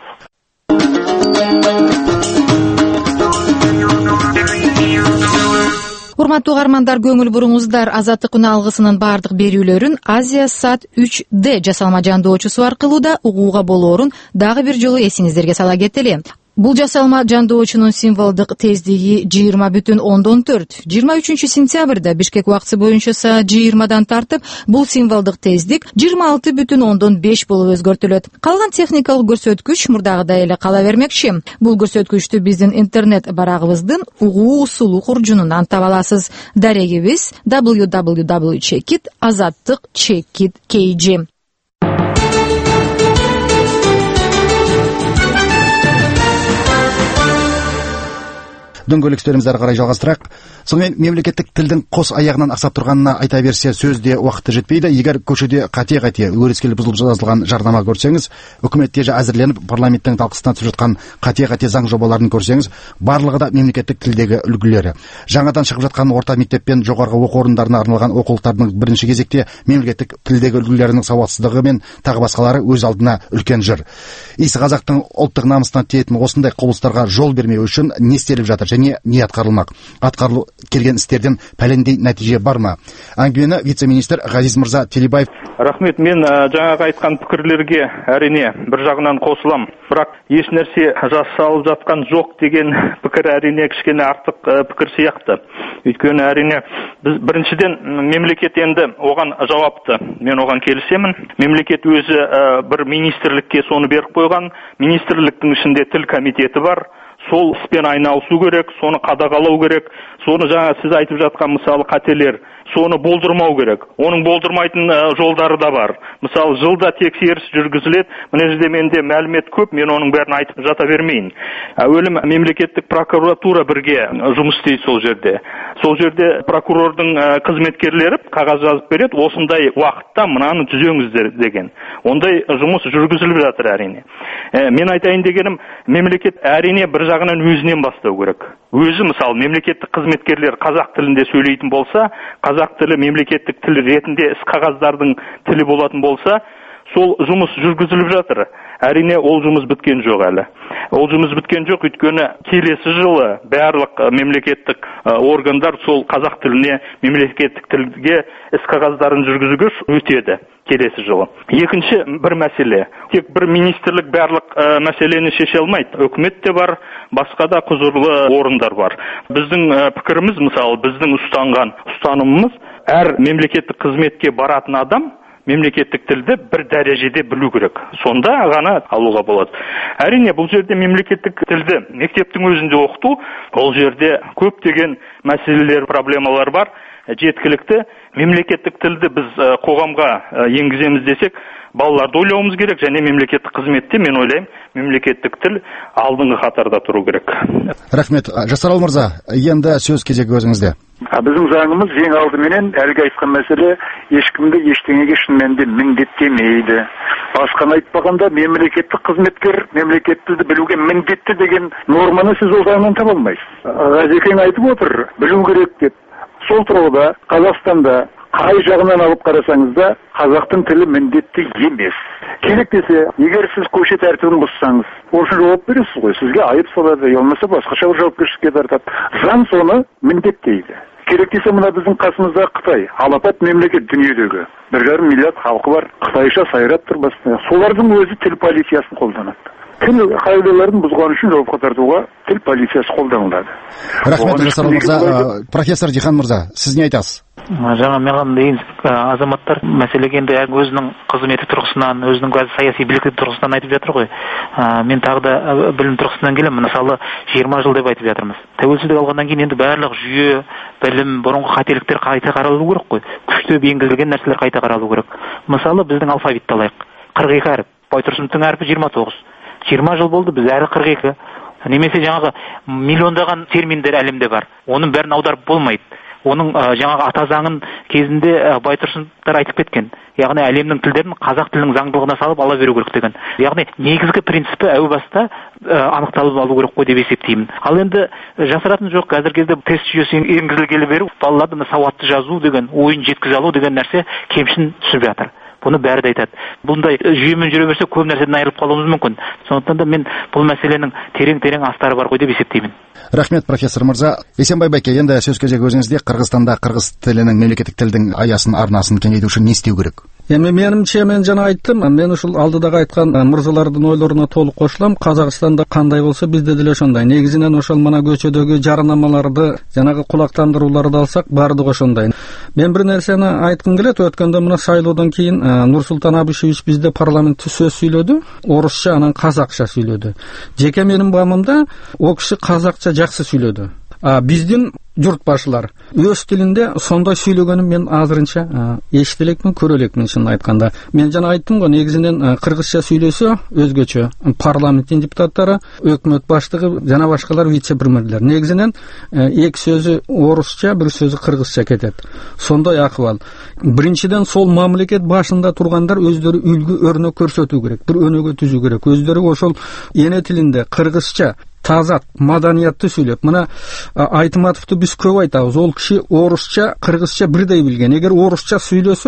Урматтуу угармандар, көңүл буруңуздар. Азаттык күнү алгысынын бардык берүүлөрүн Азия Сат үч дэ жасалма жандоочусу аркылуу да угууга болоорун дагы бир жолу эсиңиздерге сала кетели. Бул жасалма жандоочунун символдук тездиги жыйырма бүтүн ондон төрт. жыйырма үчүнчү сентябрда Бишкек убакыты боюнча саат жыйырмадан тартып бул символдук тездик жыйырма алты бүтүн ондон беш болуп өзгөртүлөт. Калган техникалык көрсөткүч мурдагыдай эле кала бермекчи. Бул көрсөткүчтү биздин интернет барагыбыздын угуу усулу куржунунан таба аласыз. Дарегибиз дабл ю дабл ю дабл ю чекит азаттык чекит кей джи. Дөңгөлөк үстөлүмүздү ары карай жалгастырак. Сонымен мемлекеттик тилдин кос аягынан аксап турганына айта берсе сөздө убакыты жетпейди. Эгер көчөдө кате-кате өрескел бузулуп жазылган жарнама көрсөңүз, өкмөттө же азырленип парламенттин талкысына түшүп жаткан кате-кате заң жобаларын көрсөңүз, барлыгы да мемлекеттик тилдеги үлгүлөрү. Жаңадан чыгып жаткан орта мектеп пен жогорку окуу орундарына арналган окуулуктардын биринчи кезекте мемлекеттик тилдеги үлгүлөрүнүн сабатсыздыгы менен тагы башкалары өз алдына үлкен жыр. Иси казактын улуттук намысына тиетін осындай кубулустарга жол бермөө үчүн не істелип жатыр? және не атқарылмақ? Атқарылу келген істерден пәлендей нәтиже бар ма? Әңгімені вице-министр Ғазиз Мырза Телебаев. Рахмет, мен жаңағы айтқан пікірлерге әрине бір жағынан қосылам. Бірақ еш нәрсе жасалып жатқан жоқ деген пікір әрине кішкене артық пікір сияқты. Өйткені әрине біз біріншіден мемлекет енді оған жауапты. Мен оған келісемін. Мемлекет өзі бір министрлікке соны беріп қойған. Министрліктің ішінде тіл комитеті бар. Сол іспен айналысу керек, соны қадағалау керек. Соны жаңа сіз айтып жатқан мысалы қателер, соны болдырмау керек. Оның болдырмайтын жолдары да бар. Мысалы жылда тексеріс жүргізіледі. Мына жерде менде мәлімет көп, мен оның бәрін айтып жата бермейін. Әуелі мемлекеттік прокуратура бірге жұмыс істейді сол жерде. Сол жерде прокурордың қызметкерлері қағаз жазып береді, осындай уақытта мынаны түзеңіздер деген. Ондай жұмыс жүргізіліп жатыр әрине. Мен айтайын дегенім, мемлекет әрине бір жағынан өзінен бастау керек. Өзі мысалы мемлекеттік қызметкерлер қазақ тілінде сөйлейтін болса, қазақ тілі мемлекеттік тіл ретінде іс қағаздардың тілі болатын болса, сол жұмыс жүргізіліп жатыр. Әрине ол жұмыс біткен жоқ әлі. Ол жұмыс біткен жоқ, өйткені келесі жылы барлық мемлекеттік органдар сол қазақ тіліне, мемлекеттік тілге іс қағаздарын жүргізуге өтеді келесі жылы. Екінші бір мәселе. Тек бір министрлік барлық мәселені шеше алмайды. Үкімет те бар, басқа да құзырлы орындар бар. Біздің пікіріміз, мысалы, біздің ұстанған ұстанымымыз, әр мемлекеттік қызметке баратын адам мемлекеттік тілді бір дәрежеде білу керек. Сонда ғана алуға болады. Әрине, бұл жерде мемлекеттік тілді мектептің өзінде оқыту, ол жерде көптеген мәселелер, проблемалар бар. Жеткілікті мемлекеттік тілді біз қоғамға енгіземіз десек, балаларды ойлауымыз керек, және мемлекеттік қызметте мен ойлаймын, мемлекеттік тіл алдыңғы қатарда тұру керек. Рахмет. Жасарал Мырза, енді сөз кезегі өзіңізде. Біздің заңымыз ең алдыменен әлгі айтқан мәселе ешкімді ештеңеге шын мәнінде міндеттемейді. Басқаны айтпағанда мемлекеттік қызметкер мемлекеттік тілді білуге міндетті деген норманы сіз ол заңнан таба алмайсыз. Ғазекең айтып отыр, білу керек деп. Сол тұрғыда Қазақстанда қай жағынан алып қарасаңыз да қазақтың тілі міндетті емес. Керек десе, егер сіз көше тәртібін бұзсаңыз, осы жауап бересіз ғой, сізге айып салады, болмаса басқаша жауапкершілікке тартады. Заң соны міндеттейді. Керек десе, мына біздің қасымызда Қытай, алапат мемлекет дүниедегі. бір жарым миллиард халқы бар, қытайша сайрап тұр басында. Солардың өзі тіл полициясын қолданады. Тіл қағидаларын бұзған үшін жауапқа тартуға тіл полициясы қолданылады. Рахмет, Жасарал Мырза. Профессор Дихан Мырза, сіз не айтасыз? Жаңа маған дейін азаматтар мәселеге енді өзінің қызметі тұрғысынан, өзінің саяси білікті тұрғысынан айтып жатыр ғой. Мен тағы да білім тұрғысынан келемін. Мысалы, жиырма жыл деп айтып жатырмыз. Тәуелсіздік алғаннан кейін енді барлық жүйе, білім, бұрынғы қателіктер қайта қаралу керек қой. Күштеп енгізілген нәрселер қайта қаралу керек. Мысалы, біздің алфавитті алайық. қырық екі әріп. Байтұрсыновтың әрпі жиырма тоғыз. жиырма жыл болды, біз әрі қырық екі. Немесе жаңағы миллиондаған терминдер әлемде бар. Оның бәрін аударып болмайды. Оның жаңағы ата заңын кезінде Байтұрсыновтар айтып кеткен. Яғни әлемнің тілдерін қазақ тілінің заңдылығына салып ала беру керек деген. Яғни негізгі принципі әу баста анықталып алу керек қой деп есептеймін. Ал енді жасыратын жоқ, қазір кезде тест жүйесі енгізілгелі беру, балаларды сауатты жазу деген, ойын жеткізе алу деген нәрсе кемшін түсіп жатыр. Бұны бәрі де айтады. Бұндай жүйемен жүре берсе көп нәрседен айырылып қалуымыз мүмкін. Сондықтан да мен бұл мәселенің терең-терең астары бар ғой деп есептеймін. Рахмет, профессор Мырза. Есенбай Бәке, енді сөз кезегі өзіңізде. Қырғызстанда қырғыз тілінің мемлекеттік тілдің аясын, арнасын кеңейту үшін не істеу керек? Эми менимче мен жана айттым, мен ушул алдыдагы айткан мырзалардын ойлоруна толук кошулам. Казакстанда кандай болсо бизде деле ошондой. Негизинен ошол мына көчөдөгү жарнамаларды, жанагы кулактандырууларды алсак, баардыгы ошондой. Мен бир нерсени айткым келет. Өткөндө мына шайлоодон кийин Нурсултан Абишевич бизде парламентте сөз сүйлөдү, орусча анан казакча сүйлөдү. Жеке менин баамымда ал киши казакча жакшы сүйлөдү. А биздин журт башылар өз тилинде сондай сүйлөгөнүн мен азырынча эшите элекмин, көрө элекмин чынын айтканда. Мен жана айттым го, негизинен кыргызча сүйлөсө өзгөчө парламенттин депутаттары, өкмөт баштыгы жана башкалар вице-премьерлер. Негизинен эки сөзү орусча, бир сөзү кыргызча кетет. Сондай акыбал. Биринчиден сол мамлекет башында тургандар өздөрү үлгү өрнөк көрсөтүү керек, бир өнөгө түзүү керек. Өздөрү ошол эне тилинде кыргызча таза маданиятты сүйлөп, мына Айтматовду биз көп айтабыз. Ол киши орусча, кыргызча бирдей билген. Эгер орусча сүйлөсө,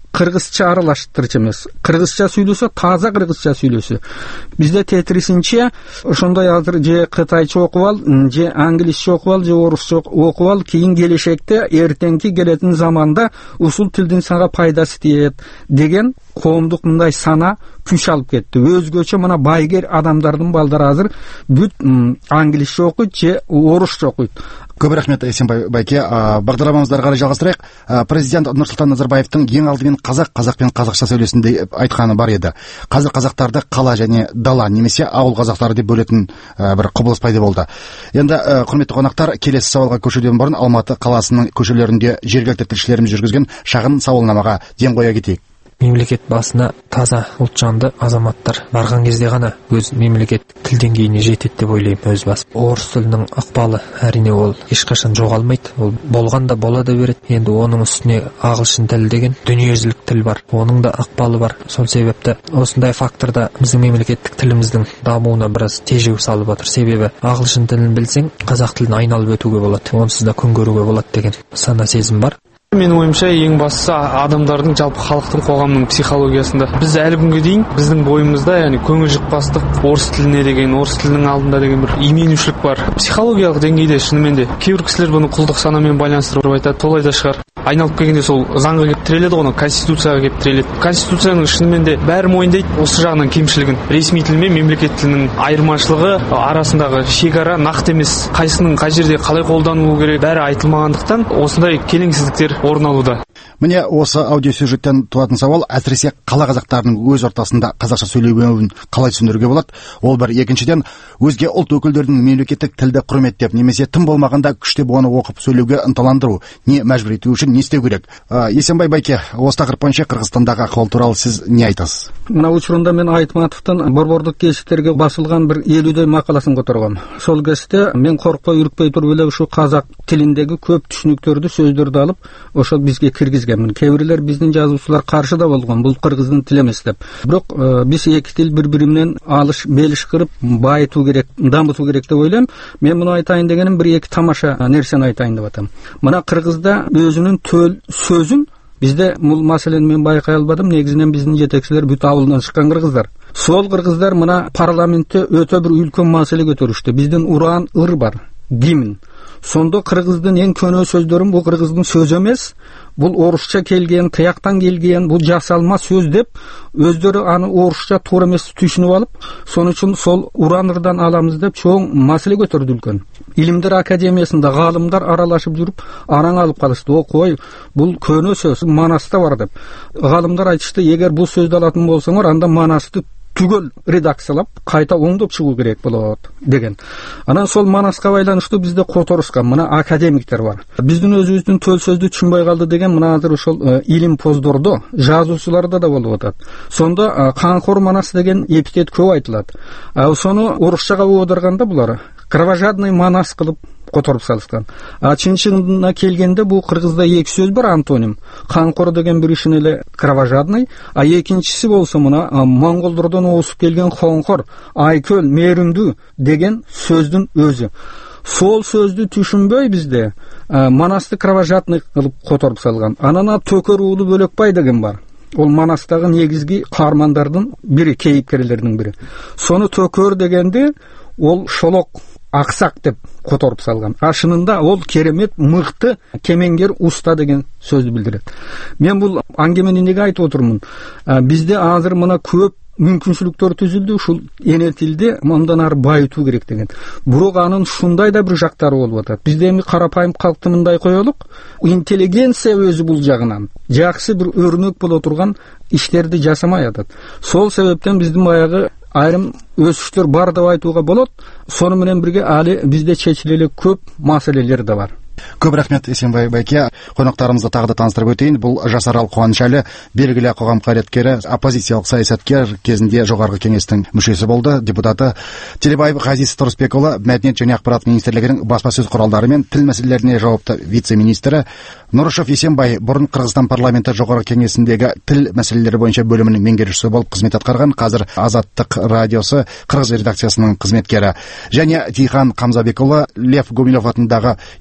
кыргызча аралаштырчу эмес, кыргызча сүйлөсө, таза кыргызча сүйлөсө. Бизде тетрисинче ошондой азыр же кытайча окуп ал, же англисче окуп ал, же орусча окуп ал, кийин келешекте эртеңки келетін заманда ушул тилдин сага пайдасы тиет деген коомдук мындай сана күч алып кетти. Өзгөчө мына байгер адамдардын балдары азыр бүт англисче окуйт же орусча окуйт. Көп рахмет, Эсенбай байке. Бағдарламамызды қарай жалғастырайық. Президент Нұрсұлтан Назарбаевтың ең алдымен қазақ қазақпен қазақша сөйлесін деп айтқаны бар еді. Қазір қазақтарды қала және дала немесе ауыл қазақтары деп бөлетін бір құбылыс пайда болды. Енді құрметті қонақтар, келесі сауалға көшуден бұрын Алматы қаласының көшелерінде жергілікті тілшілеріміз жүргізген шағын сауалнамаға ден қоя кетейік. Мемлекет басына таза ұлтжанды азаматтар барған кезде ғана өз мемлекет тіл деңгейіне жетеді деп ойлаймын өз басым. Орыс тілінің ықпалы әрине ол ешқашан жоғалмайды. Ол болған да бола да береді. Енді оның үстіне ағылшын тілі деген дүниежүзілік тіл бар. Оның да ықпалы бар. Сол себепті осындай факторда біздің мемлекеттік тіліміздің дамуына біраз тежеу салып отыр. Себебі ағылшын тілін білсең, қазақ тілін айналып өтуге болады. Онсыз да күн көруге болады деген сана сезім бар. Менің ойымша ең бастысы адамдардың, жалпы халықтың, қоғамның психологиясында. Біз әлі күнге дейін біздің бойымызда, яғни көңіл жықпастық, орыс тіліне деген, орыс тілінің алдында деген бір именушілік бар. Психологиялық деңгейде шынымен де кейбір кісілер бұны құлдық санамен байланыстырып айтады. Солай да шығар. Айналып келгенде сол заңға келіп тіреледі ғой, конституцияға келіп тіреледі. Конституцияның шынымен де бәрі мойындайды осы жағынан кемшілігін. Ресми тіл мен мемлекет тілінің айырмашылығы арасындағы шекара нақты емес. Қайсының қай жерде қалай қолданылу керек бәрі айтылмағандықтан осындай келеңсіздіктер орын алуда. Міне осы аудиосюжеттен туатын сауал, әсіресе қала қазақтарының өз ортасында қазақша сөйлеуін қалай түсіндіруге болады? Ол бір. Екіншіден, өзге ұлт өкілдерінің мемлекеттік тілді құрметтеп, немесе тым болмағанда күштеп оны оқып сөйлеуге ынталандыру, не мәжбүр ету үшін не істеу керек? Есенбай байке, осы тақырып бойынша Қырғызстандағы ахуал туралы сіз не айтасыз? Мына учурунда мен Айтматовтың борбордук гезиттерге басылған бір элүүдөй мақаласын которгом. Сол кезде мен коркпой үркпөй туруп эле ушу казак тилиндеги көп түшүнүктөрдү, сөздөрдү алып, ошол бизге киргизгенмин. Кээ биздин жазуучулар каршы да болгон, бул кыргыздын тили эмес деп. Бирок биз эки тил бири-бири менен алыш, белиш кырып, байытуу керек, дамытуу керек деп ойлойм. Мен муну айтайын дегеним бир эки тамаша нерсени айтайын деп атам. Мына Кыргызда өзүнүн төл сөзүн бизде бул маселени мен байкай албадым. Негизинен биздин жетекчилер бүт абылдан чыккан кыргыздар. Сол кыргыздар мына парламентте өтө бир үлкөн маселе көтөрүштү. Биздин уран ыр бар, гимн. Сонда кыргыздын эң көнө сөздөрүн бул кыргыздын сөзү эмес, бул орусча келген, тияктан келген, бул жасалма сөз деп өздөрү аны орусча туура эмес түшүнүп алып, сонун үчүн сол уранырдан аламыз деп чоң маселе көтөрдү үлкөн. Илимдер академиясында гаалымдар аралашып жүрүп, араң алып калышты. О кой, бул көнө сөз, манаста бар деп. Гаалымдар айтышты, эгер бул сөздү алатын болсоңор, анда манасты түгөл редакциялап, кайта оңдоп чыгуу керек болот деген. Анан сол манаска байланыштуу бизде которушкан мына академиктер бар. Биздин өзүбүздүн төл сөздү түшүнбөй калды деген мына азыр ошол илим поздордо, жазуучуларда да болуп атат. Сонда канкор манас деген эпитет көп айтылат. Ошону орусчага оодарганда булар кровожадный манас кылып которуп салышкан. А чын-чынына келгенде бул кыргызда эки сөз бар, антоним. Канкор деген биришин эле кровожадный, а экинчиси болсо мына монголдордон оосуп келген хоңкор, айкөл, мээрүмдүү деген сөздүн өзү. Сол сөздү түшүнбөй бизде манасты кровожадный кылып которуп салган. Анан Төкөр уулу Бөлөкбай деген бар. Ол манастагы негизги каармандардын бири, кейипкерлердин бири. Сону Төкөр дегенде ол шолок аксак деп которуп салган. Ашынында ол керемет, мыкты, кемеңгер, уста деген сөздү билдирет. Мен бул аңгемени эмнеге айтып отурмун? Бизде азыр мына көп мүмкүнчүлүктөр түзүлдү, ушул эне тилди мындан ары байытуу керек деген. Бирок анын ушундай да бир жактары болуп атат. Бизде эми карапайым калкты мындай коелук, интеллигенция өзү бул жагынан жакшы бир өрнөк боло турган иштерди жасамай атат. Сол себептен биздин баягы айрым өсүштөр бар деп айтууга болот. Сону менен бирге али бизде чечиле элек көп маселелер да бар. Көп рахмет, Эсенбай байке. Конактарымызды тағы да таныстырып өтейін. Бұл Жасарал Кубанычалы, белгілі қоғам қайраткері, оппозициялық саясаткер, кезінде жоғарғы кеңестің мүшесі болды, депутаты. Телебаев Ғазиз Тұрысбекұлы, Мәдениет және ақпарат министрлігінің баспасөз құралдары мен тіл мәселелеріне жауапты вице-министрі. Нұрышев Есенбай бұрын Қырғызстан парламенті жоғарғы кеңесіндегі тіл мәселелері бойынша бөлімінің меңгерушісі болып қызмет атқарған, қазір Азаттық радиосы Қырғыз редакциясының қызметкері. Және Тихан Қамзабекұлы, Лев Гумилев атындағы Еуразия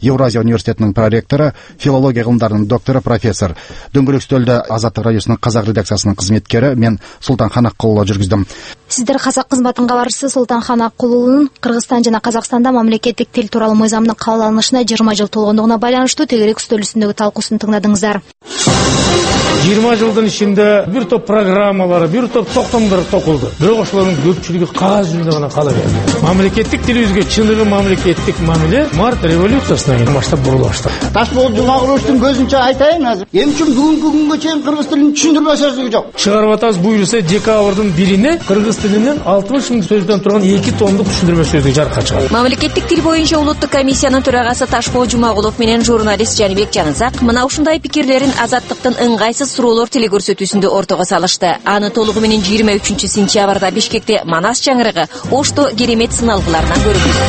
университетінің проректоры, филология ғылымдарының докторы, профессор. Дөңгелек үстелді Азаттық радиосының қазақ редакциясының қызметкері мен Сұлтанхан Аққұлұлы жүргіздім. Сіздер қазақ қызматының хабаршысы Сұлтанхан Аққұлұлының Қырғызстан жана Қазақстанда мамлекеттик тил тууралуу мыйзамдын кабыл алынышына жыйырма жыл толгондугуна байланыштуу тегерек үстөл үстүндөгү талкуусун тыңдадыңыздар. жыйырма жылдын ичинде бир топ программалар, бир топ токтомдор токулду. Бирок ошолордун көпчүлүгү кагаз жүзүндө гана кала берди. Мамлекеттик тилибизге чыныгы мамлекеттик мамиле март революциясынан кийин баштап бурула баштады. Ташпол Жумагуловдун көзүнчө айтайын азыр. Эмне үчүн бүгүнкү күнгө чейин кыргыз тилин түшүндүрбө сөзү жок? Чыгарып атабыз, буюрса декабрдын бирине кыргыз тилинен алтымыш миң сөздөн турган эки томдук түшүндүрмө сөздүк жарыкка чыгат. Мамлекеттик тил боюнча улуттук комиссиянын төрагасы Ташпол Жумагулов менен журналист Жаныбек Жанызак мына ушундай пикирлерин Азаттыктын ыңгайсыз суроолор телекөрсөтүүсүндө ортого салышты. Аны толугу менен жыйырма үчүнчү сентябрда Бишкекте Манас чаңырыгы Ошто керемет сыналгыларынан көрүңүз.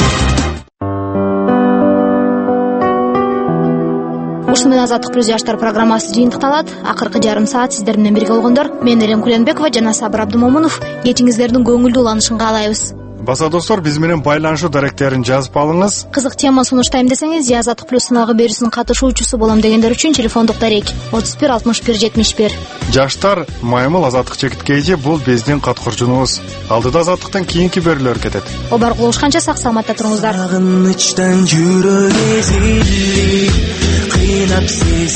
Ушуну менен Азаттык плюс жаштар программасы жыйынтыкталат. Акыркы жарым саат сиздер менен бирге болгондор мен Элем Куленбекова жана Сабыр Абдымомунов. Кечиңиздердин көңүлдүү уланышын каалайбыз. Баса достор, биз менен байланышуу даректерин жазып алыңыз. Кызык тема сунуштайм десеңиз, Азаттык плюс сыналгы берүүсүнүн катышуучусу болом дегендер үчүн телефондук дарек отуз бир алтымыш бир жетимиш бир. Жаштар, маймыл Азаттык чекиткейчи бул биздин каткырчунубуз. Алдыда Азаттыктан кийинки берүүлөр кетет. О бар кылышканча сак саламатта туруңуздар. Кыйнап